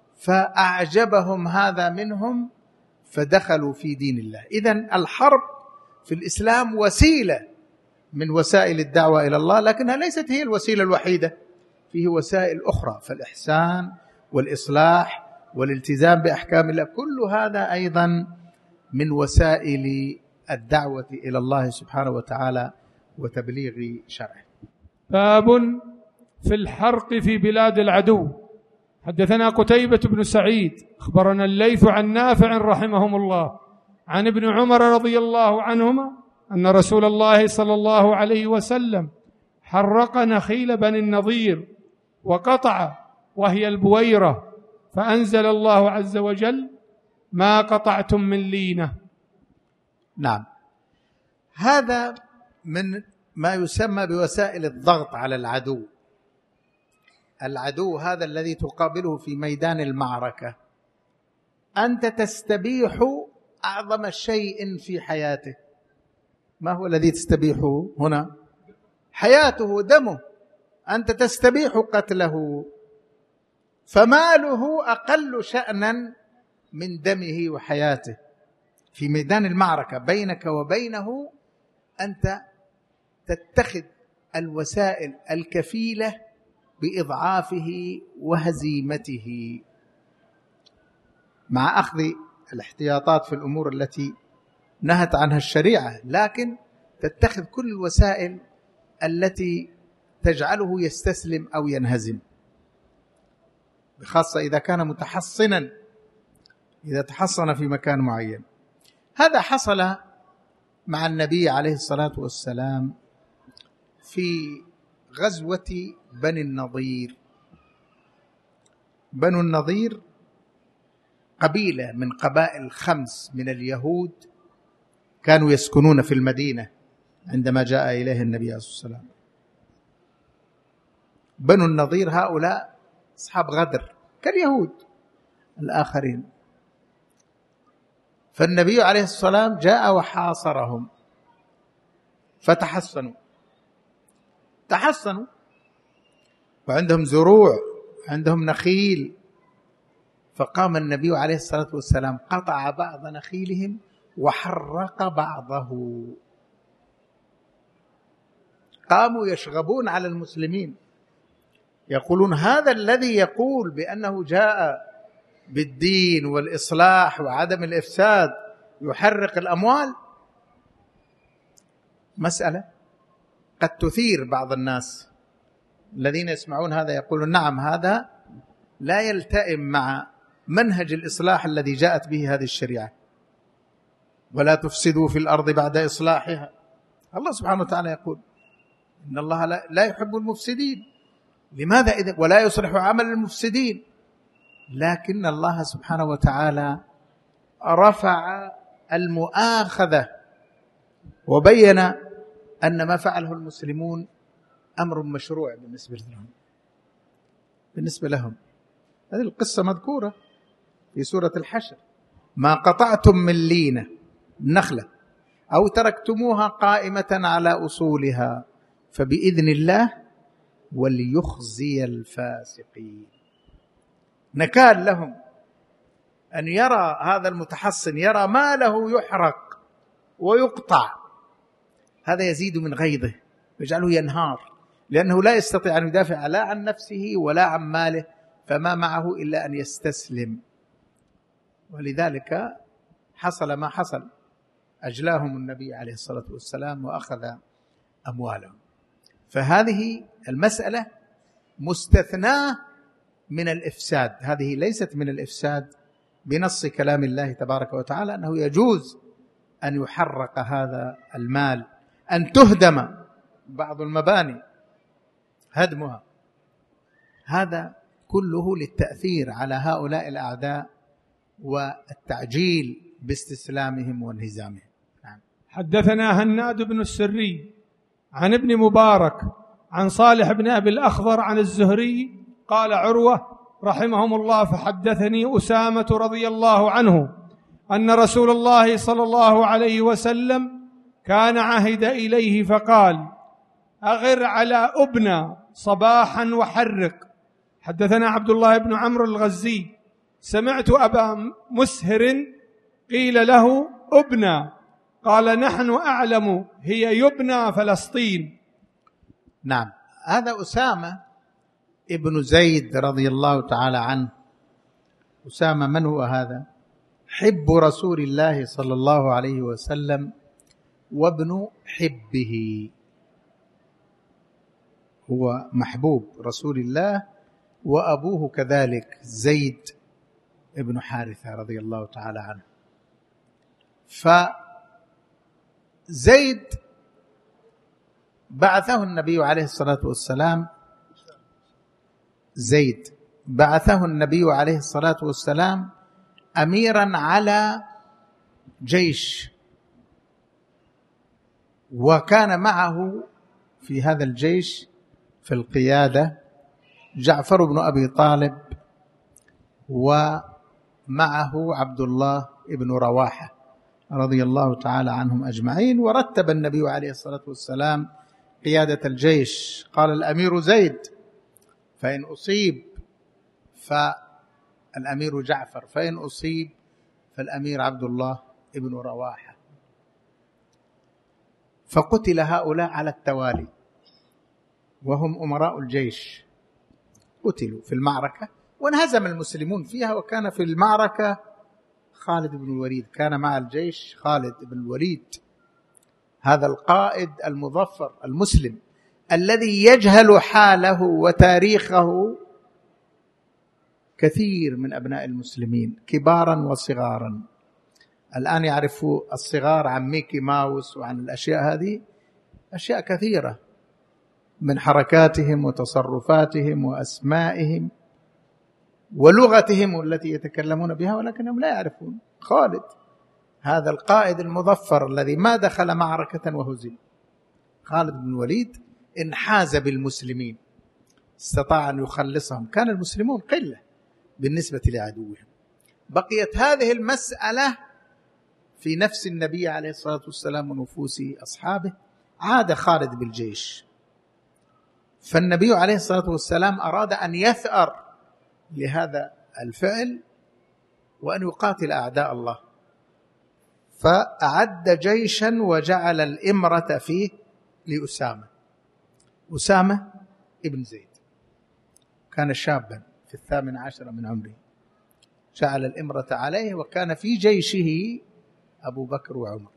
فأعجبهم هذا منهم فدخلوا في دين الله. إذن الحرب في الإسلام وسيلة من وسائل الدعوة إلى الله، لكنها ليست هي الوسيلة الوحيدة، فيه وسائل أخرى، فالإحسان والإصلاح والالتزام بأحكام الله كل هذا أيضا من وسائل الدعوة إلى الله سبحانه وتعالى وتبليغ شرعه. باب في الحرق في بلاد العدو. حدثنا قتيبة بن سعيد أخبرنا الليث عن نافع رحمهم الله عن ابن عمر رضي الله عنهما أن رسول الله صلى الله عليه وسلم حرق نخيل بني النضير وقطع وهي البويرة، فأنزل الله عز وجل ما قطعتم من لينة. نعم، هذا من ما يسمى بوسائل الضغط على العدو. العدو هذا الذي تقابله في ميدان المعركة، أنت تستبيح أعظم شيء في حياته. ما هو الذي تستبيحه هنا؟ حياته، دمه، أنت تستبيح قتله، فماله أقل شأنا من دمه وحياته. في ميدان المعركة بينك وبينه أنت تتخذ الوسائل الكفيلة بإضعافه وهزيمته مع أخذ الاحتياطات في الأمور التي نهت عنها الشريعة، لكن تتخذ كل الوسائل التي تجعله يستسلم أو ينهزم، بخاصة إذا كان متحصنا، إذا تحصن في مكان معين. هذا حصل مع النبي عليه الصلاة والسلام في غزوة بني النضير. بنو النضير قبيلة من قبائل خمس من اليهود كانوا يسكنون في المدينة عندما جاء إليه النبي عليه الصلاة والسلام. بنو النضير هؤلاء أصحاب غدر كاليهود الآخرين، فالنبي عليه الصلاة والسلام جاء وحاصرهم فتحصنوا تحصنوا وعندهم زروع، عندهم نخيل، فقام النبي عليه الصلاة والسلام قطع بعض نخيلهم وحرق بعضه. قاموا يشغبون على المسلمين يقولون هذا الذي يقول بأنه جاء بالدين والإصلاح وعدم الإفساد يحرق الأموال. مسألة قد تثير بعض الناس الذين يسمعون هذا يقولون نعم هذا لا يلتئم مع منهج الإصلاح الذي جاءت به هذه الشريعة، ولا تفسدوا في الأرض بعد إصلاحها. الله سبحانه وتعالى يقول إن الله لا يحب المفسدين. لماذا إذا ولا يصلح عمل المفسدين؟ لكن الله سبحانه وتعالى رفع المؤاخذة وبين أن ما فعله المسلمون أمر مشروع بالنسبة لهم بالنسبة لهم هذه القصة مذكورة في سورة الحشر: ما قطعتم من لينة نخلة أو تركتموها قائمة على أصولها فبإذن الله وليخزي الفاسقين. نكال لهم أن يرى هذا المتحصن يرى ماله يحرق ويقطع، هذا يزيد من غيظه ويجعله ينهار، لأنه لا يستطيع أن يدافع لا عن نفسه ولا عن ماله، فما معه إلا أن يستسلم. ولذلك حصل ما حصل، أجلاهم النبي عليه الصلاة والسلام وأخذ أموالهم. فهذه المسألة مستثناة من الإفساد، هذه ليست من الإفساد بنص كلام الله تبارك وتعالى أنه يجوز أن يحرق هذا المال، أن تهدم بعض المباني هدمها، هذا كله للتأثير على هؤلاء الأعداء والتعجيل باستسلامهم وانهزامهم. نعم. حدثنا هناد بن السري عن ابن مبارك عن صالح بن أبي الأخضر عن الزهري قال عروة رحمهم الله: فحدثني أسامة رضي الله عنه أن رسول الله صلى الله عليه وسلم كان عهد إليه فقال: أغر على أبنى صباحا وحرق. حدثنا عبد الله بن عمرو الغزي: سمعت أبا مسهر قيل له أبنى، قال: نحن أعلم هي يبنى فلسطين. نعم. هذا أسامة ابن زيد رضي الله تعالى عنه. أسامة من هو هذا؟ حب رسول الله صلى الله عليه وسلم وابن حبه، هو محبوب رسول الله، وأبوه كذلك زيد ابن حارثة رضي الله تعالى عنه. فزيد بعثه النبي عليه الصلاة والسلام زيد بعثه النبي عليه الصلاة والسلام أميرا على جيش، وكان معه في هذا الجيش في القيادة جعفر بن أبي طالب، ومعه عبد الله بن رواحة رضي الله تعالى عنهم أجمعين. ورتب النبي عليه الصلاة والسلام قيادة الجيش، قال: الأمير زيد، فإن أصيب فالأمير جعفر، فإن أصيب فالأمير عبد الله بن رواحة. فقتل هؤلاء على التوالي وهم أمراء الجيش، قتلوا في المعركة وانهزم المسلمون فيها. وكان في المعركة خالد بن الوليد، كان مع الجيش خالد بن الوليد، هذا القائد المظفر المسلم الذي يجهل حاله وتاريخه كثير من أبناء المسلمين كبارا وصغارا. الآن يعرفوا الصغار عن ميكي ماوس وعن الأشياء هذه، أشياء كثيرة من حركاتهم وتصرفاتهم وأسمائهم ولغتهم التي يتكلمون بها، ولكنهم لا يعرفون. خالد هذا القائد المظفر الذي ما دخل معركة وهزم، خالد بن الوليد، انحاز بالمسلمين، استطاع أن يخلصهم. كان المسلمون قلة بالنسبة لعدوهم. بقيت هذه المسألة في نفس النبي عليه الصلاة والسلام ونفوس أصحابه. عاد خالد بالجيش، فالنبي عليه الصلاة والسلام أراد أن يثأر لهذا الفعل وأن يقاتل أعداء الله، فأعد جيشا وجعل الإمرة فيه لأسامة. أسامة ابن زيد كان شابا في الثامن عشر من عمره، جعل الإمرة عليه، وكان في جيشه أبو بكر وعمر،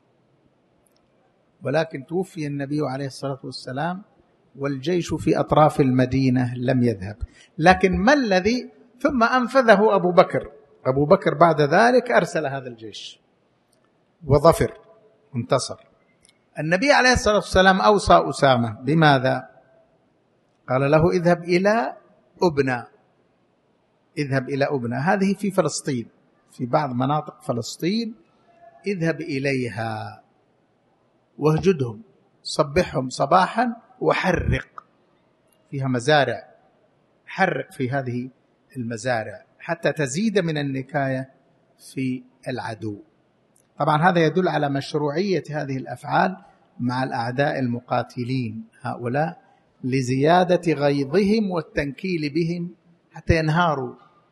ولكن توفي النبي عليه الصلاة والسلام والجيش في أطراف المدينة لم يذهب. لكن ما الذي ثم أنفذه أبو بكر أبو بكر بعد ذلك أرسل هذا الجيش وظفر انتصر. النبي عليه الصلاة والسلام أوصى أسامة بماذا؟ قال له: اذهب إلى أبنى اذهب إلى أبنى، هذه في فلسطين، في بعض مناطق فلسطين، اذهب إليها واهجدهم، صبحهم صباحا وحرق، فيها مزارع، حرق في هذه المزارع حتى تزيد من النكاية في العدو. طبعا هذا يدل على مشروعية هذه الأفعال مع الأعداء المقاتلين هؤلاء لزيادة غيظهم والتنكيل بهم حتى ينهاروا.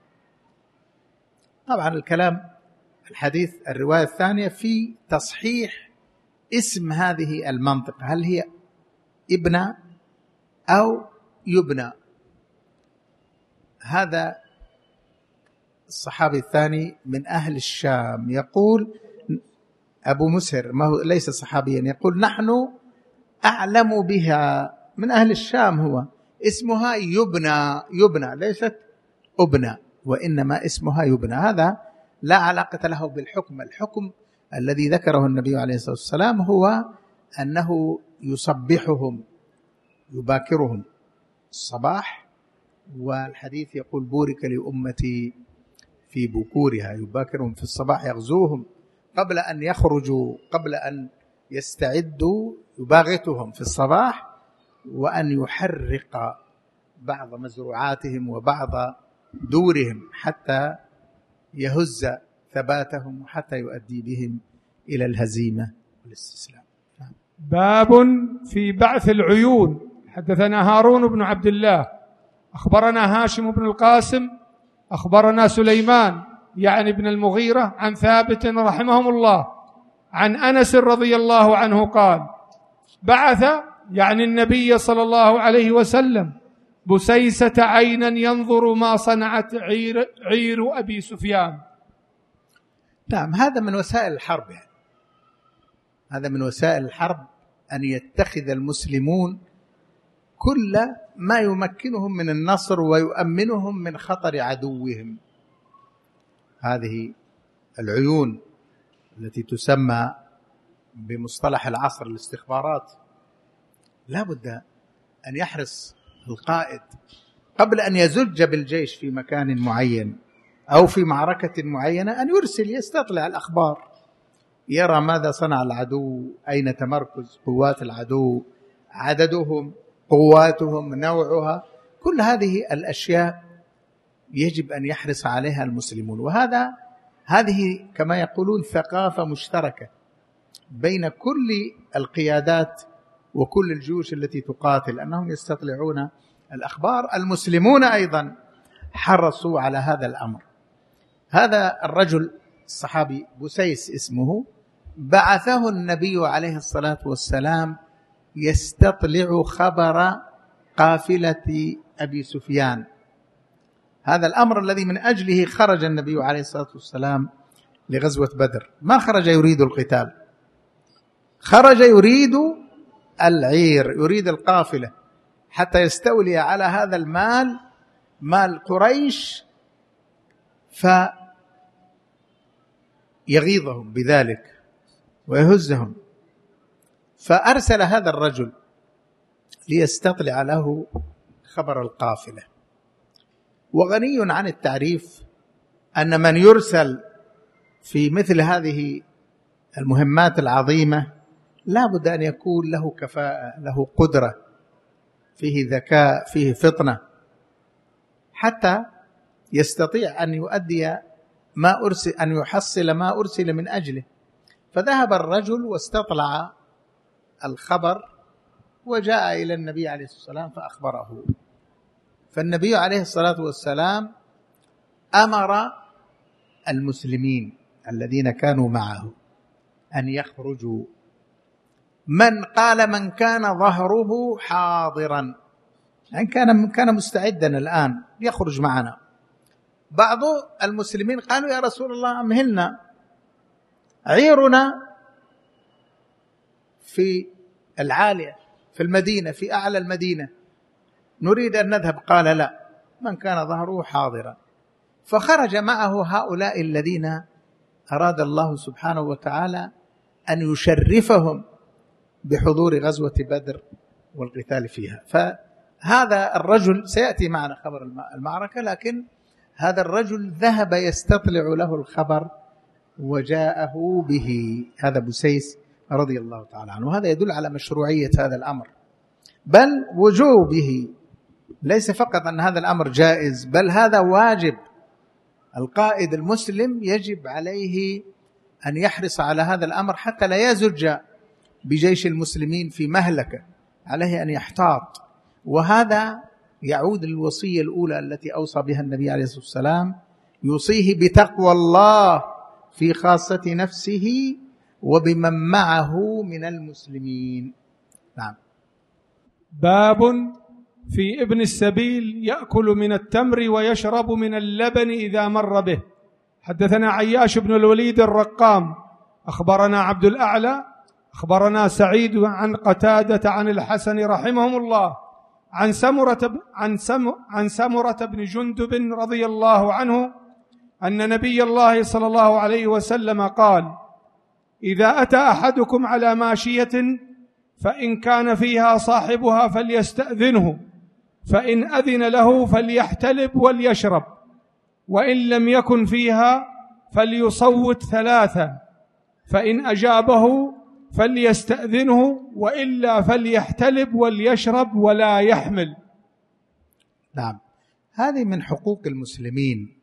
طبعا الكلام الحديث الرواية الثانية في تصحيح اسم هذه المنطقة، هل هي ابنى أو يبنى. هذا الصحابي الثاني من أهل الشام، يقول أبو مسهر، ما هو ليس صحابيا، يقول نحن أعلم بها، من أهل الشام، هو اسمها يبنى، يبنى ليست أبنى، وإنما اسمها يبنى. هذا لا علاقة له بالحكم. الحكم الذي ذكره النبي عليه الصلاة والسلام هو أنه يصبحهم، يباكرهم الصباح، والحديث يقول بورك لأمتي في بكورها، يباكرهم في الصباح، يغزوهم قبل أن يخرجوا، قبل أن يستعدوا، يباغتهم في الصباح، وأن يحرق بعض مزروعاتهم وبعض دورهم حتى يهز ثباتهم وحتى يؤدي بهم إلى الهزيمة والاستسلام. باب في بعث العيون. حدثنا هارون بن عبد الله أخبرنا هاشم بن القاسم أخبرنا سليمان يعني ابن المغيرة عن ثابت رحمهم الله عن أنس رضي الله عنه قال بعث يعني النبي صلى الله عليه وسلم بسيسة عينا ينظر ما صنعت عير, عير أبي سفيان. نعم، هذا من وسائل الحرب، يعني هذا من وسائل الحرب أن يتخذ المسلمون كل ما يمكنهم من النصر ويؤمنهم من خطر عدوهم. هذه العيون التي تسمى بمصطلح العصر الاستخبارات، لا بد أن يحرص القائد قبل أن يزج بالجيش في مكان معين أو في معركة معينة أن يرسل يستطلع الأخبار، يرى ماذا صنع العدو، أين تمركز قوات العدو، عددهم، قواتهم، نوعها، كل هذه الأشياء يجب أن يحرص عليها المسلمون. وهذا هذه كما يقولون ثقافة مشتركة بين كل القيادات وكل الجيوش التي تقاتل، أنهم يستطلعون الأخبار. المسلمون أيضا حرصوا على هذا الأمر. هذا الرجل الصحابي بسيس اسمه، بعثه النبي عليه الصلاة والسلام يستطلع خبر قافلة أبي سفيان. هذا الأمر الذي من أجله خرج النبي عليه الصلاة والسلام لغزوة بدر. ما خرج يريد القتال، خرج يريد العير، يريد القافلة حتى يستولي على هذا المال، مال قريش، فيغيظهم بذلك ويهزهم. فأرسل هذا الرجل ليستطلع له خبر القافلة. وغني عن التعريف أن من يرسل في مثل هذه المهمات العظيمة لا بد أن يكون له كفاءة، له قدرة، فيه ذكاء، فيه فطنة، حتى يستطيع أن يؤدي ما أرسل، أن يحصل ما أرسل من أجله. فذهب الرجل واستطلع الخبر وجاء إلى النبي عليه الصلاة والسلام فأخبره. فالنبي عليه الصلاة والسلام أمر المسلمين الذين كانوا معه أن يخرجوا، من قال من كان ظهره حاضرا، يعني كان كان مستعدا الآن يخرج معنا. بعض المسلمين قالوا يا رسول الله أمهلنا، عيرنا في العالية في المدينة، في أعلى المدينة، نريد أن نذهب. قال لا، من كان ظهره حاضرا. فخرج معه هؤلاء الذين أراد الله سبحانه وتعالى أن يشرفهم بحضور غزوة بدر والقتال فيها. فهذا الرجل سيأتي معنا خبر المعركة، لكن هذا الرجل ذهب يستطلع له الخبر وجاءه به، هذا بسيس رضي الله تعالى عنه. وهذا يدل على مشروعية هذا الأمر، بل وجوبه، ليس فقط أن هذا الأمر جائز، بل هذا واجب. القائد المسلم يجب عليه أن يحرص على هذا الأمر حتى لا يزج بجيش المسلمين في مهلكة، عليه أن يحتاط. وهذا يعود للوصية الأولى التي أوصى بها النبي عليه الصلاة والسلام، يوصيه بتقوى الله في خاصة نفسه وبمن معه من المسلمين. نعم. باب في ابن السبيل يأكل من التمر ويشرب من اللبن إذا مر به. حدثنا عياش بن الوليد الرقام أخبرنا عبد الأعلى أخبرنا سعيد عن قتادة عن الحسن رحمهم الله عن سمرة عن سم عن سمرة بن جندب رضي الله عنه أن نبي الله صلى الله عليه وسلم قال: إذا أتى أحدكم على ماشية فإن كان فيها صاحبها فليستأذنه، فإن أذن له فليحتلب وليشرب، وإن لم يكن فيها فليصوت ثلاثا، فإن أجابه فليستأذنه، وإلا فليحتلب وليشرب ولا يحمل. نعم. هذه من حقوق المسلمين،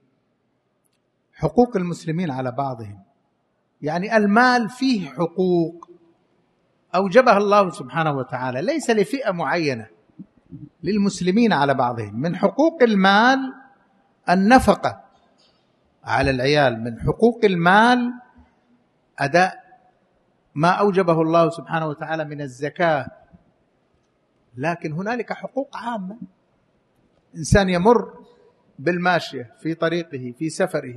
حقوق المسلمين على بعضهم. يعني المال فيه حقوق أوجبها الله سبحانه وتعالى، ليس لفئة معينة، للمسلمين على بعضهم. من حقوق المال النفقة على العيال، من حقوق المال أداء ما أوجبه الله سبحانه وتعالى من الزكاة. لكن هنالك حقوق عامة. إنسان يمر بالماشية في طريقه في سفره،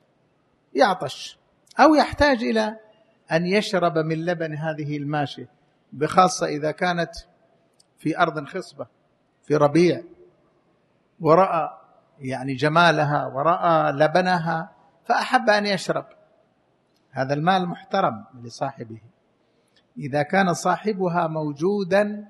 يعطش أو يحتاج إلى أن يشرب من لبن هذه الماشية، بخاصة إذا كانت في أرض خصبة في ربيع، ورأى يعني جمالها ورأى لبنها فأحب أن يشرب. هذا المال محترم لصاحبه. إذا كان صاحبها موجودا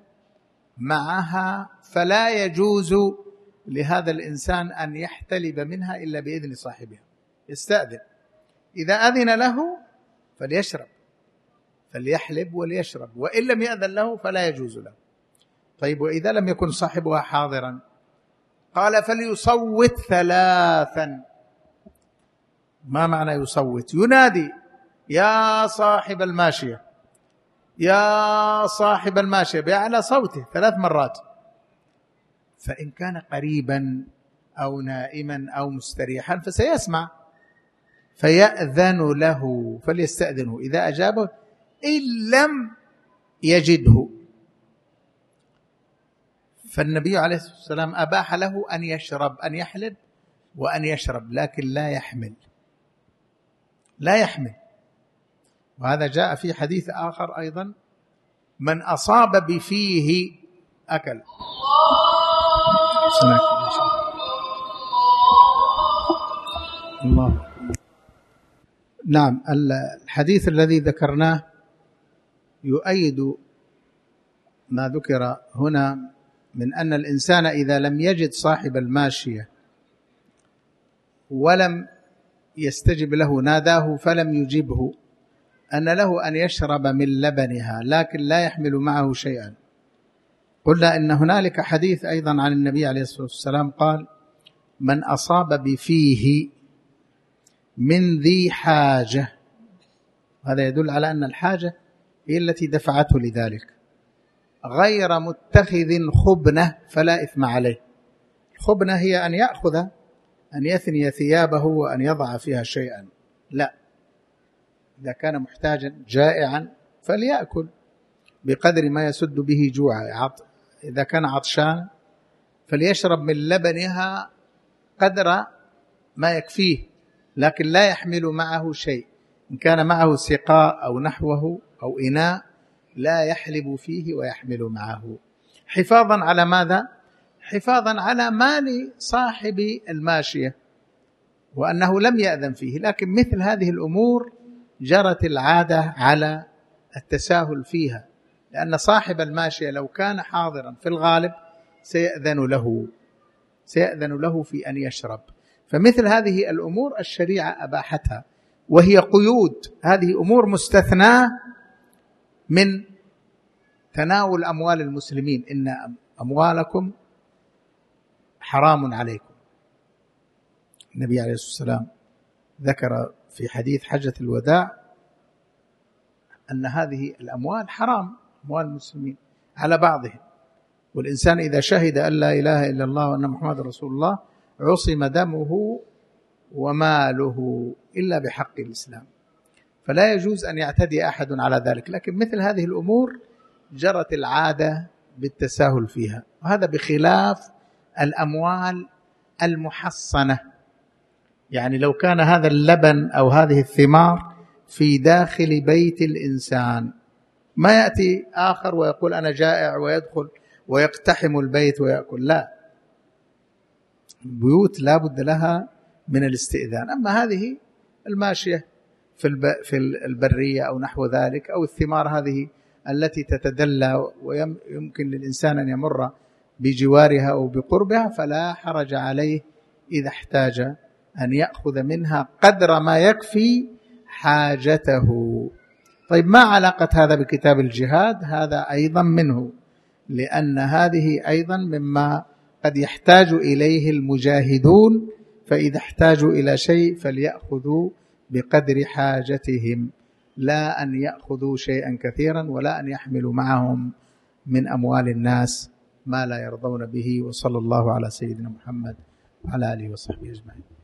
معها فلا يجوز لهذا الإنسان أن يحتلب منها إلا بإذن صاحبها، يستأذن. إذا أذن له فليشرب، فليحلب وليشرب، وإن لم يأذن له فلا يجوز له. طيب، وإذا لم يكن صاحبها حاضرا؟ قال: فليصوت ثلاثا. ما معنى يصوت؟ ينادي: يا صاحب الماشية، يا صاحب الماشية، بأعلى صوته ثلاث مرات. فإن كان قريبا أو نائما أو مستريحا فسيسمع، فيأذن له، فليستأذنه إذا أجابه، إن لم يجده. فالنبي عليه الصلاة والسلام أباح له أن يشرب، أن يحلب وأن يشرب، لكن لا يحمل، لا يحمل. وهذا جاء في حديث آخر أيضا: من أصاب بفيه أكل. الله. نعم. الحديث الذي ذكرناه يؤيد ما ذكر هنا من أن الإنسان إذا لم يجد صاحب الماشية ولم يستجب له، ناداه فلم يجبه، أن له أن يشرب من لبنها لكن لا يحمل معه شيئا. قلنا إن هنالك حديث أيضا عن النبي عليه الصلاة والسلام قال: من أصاب بفيه من ذي حاجة. هذا يدل على أن الحاجة هي التي دفعته لذلك، غير متخذ خبنة فلا إثم عليه. الخبنة هي أن يأخذ، أن يثني ثيابه وأن يضع فيها شيئا، لا. إذا كان محتاجا جائعا فليأكل بقدر ما يسد به جوعه. إذا كان عطشان فليشرب من لبنها قدر ما يكفيه، لكن لا يحمل معه شيء. إن كان معه سقاء أو نحوه أو إناء لا يحلب فيه ويحمل معه، حفاظا على ماذا؟ حفاظا على مال صاحب الماشية، وأنه لم يأذن فيه. لكن مثل هذه الأمور جرت العادة على التساهل فيها، لأن صاحب الماشية لو كان حاضرا في الغالب سيأذن له، سيأذن له في أن يشرب. فمثل هذه الأمور الشريعة أباحتها، وهي قيود، هذه أمور مستثناة من تناول أموال المسلمين، إن أموالكم حرام عليكم. النبي عليه الصلاة والسلام ذكر في حديث حجة الوداع أن هذه الأموال حرام، أموال المسلمين على بعضهم، والإنسان إذا شهد أن لا إله إلا الله وأن محمد رسول الله عصم دمه وماله إلا بحق الإسلام، فلا يجوز أن يعتدي أحد على ذلك. لكن مثل هذه الأمور جرت العادة بالتساهل فيها، وهذا بخلاف الأموال المحصنة. يعني لو كان هذا اللبن أو هذه الثمار في داخل بيت الإنسان، ما يأتي آخر ويقول أنا جائع ويدخل ويقتحم البيت ويأكل، لا، البيوت لا بد لها من الاستئذان. أما هذه الماشية في البرية أو نحو ذلك، أو الثمار هذه التي تتدلى ويمكن للإنسان أن يمر بجوارها أو بقربها، فلا حرج عليه إذا احتاج أن يأخذ منها قدر ما يكفي حاجته. طيب، ما علاقة هذا بكتاب الجهاد؟ هذا أيضا منه، لأن هذه أيضا مما قد يحتاج إليه المجاهدون، فإذا احتاجوا إلى شيء فليأخذوا بقدر حاجتهم، لا أن يأخذوا شيئا كثيرا، ولا أن يحملوا معهم من أموال الناس ما لا يرضون به. وصلى الله على سيدنا محمد وعلى آله وصحبه أجمعين.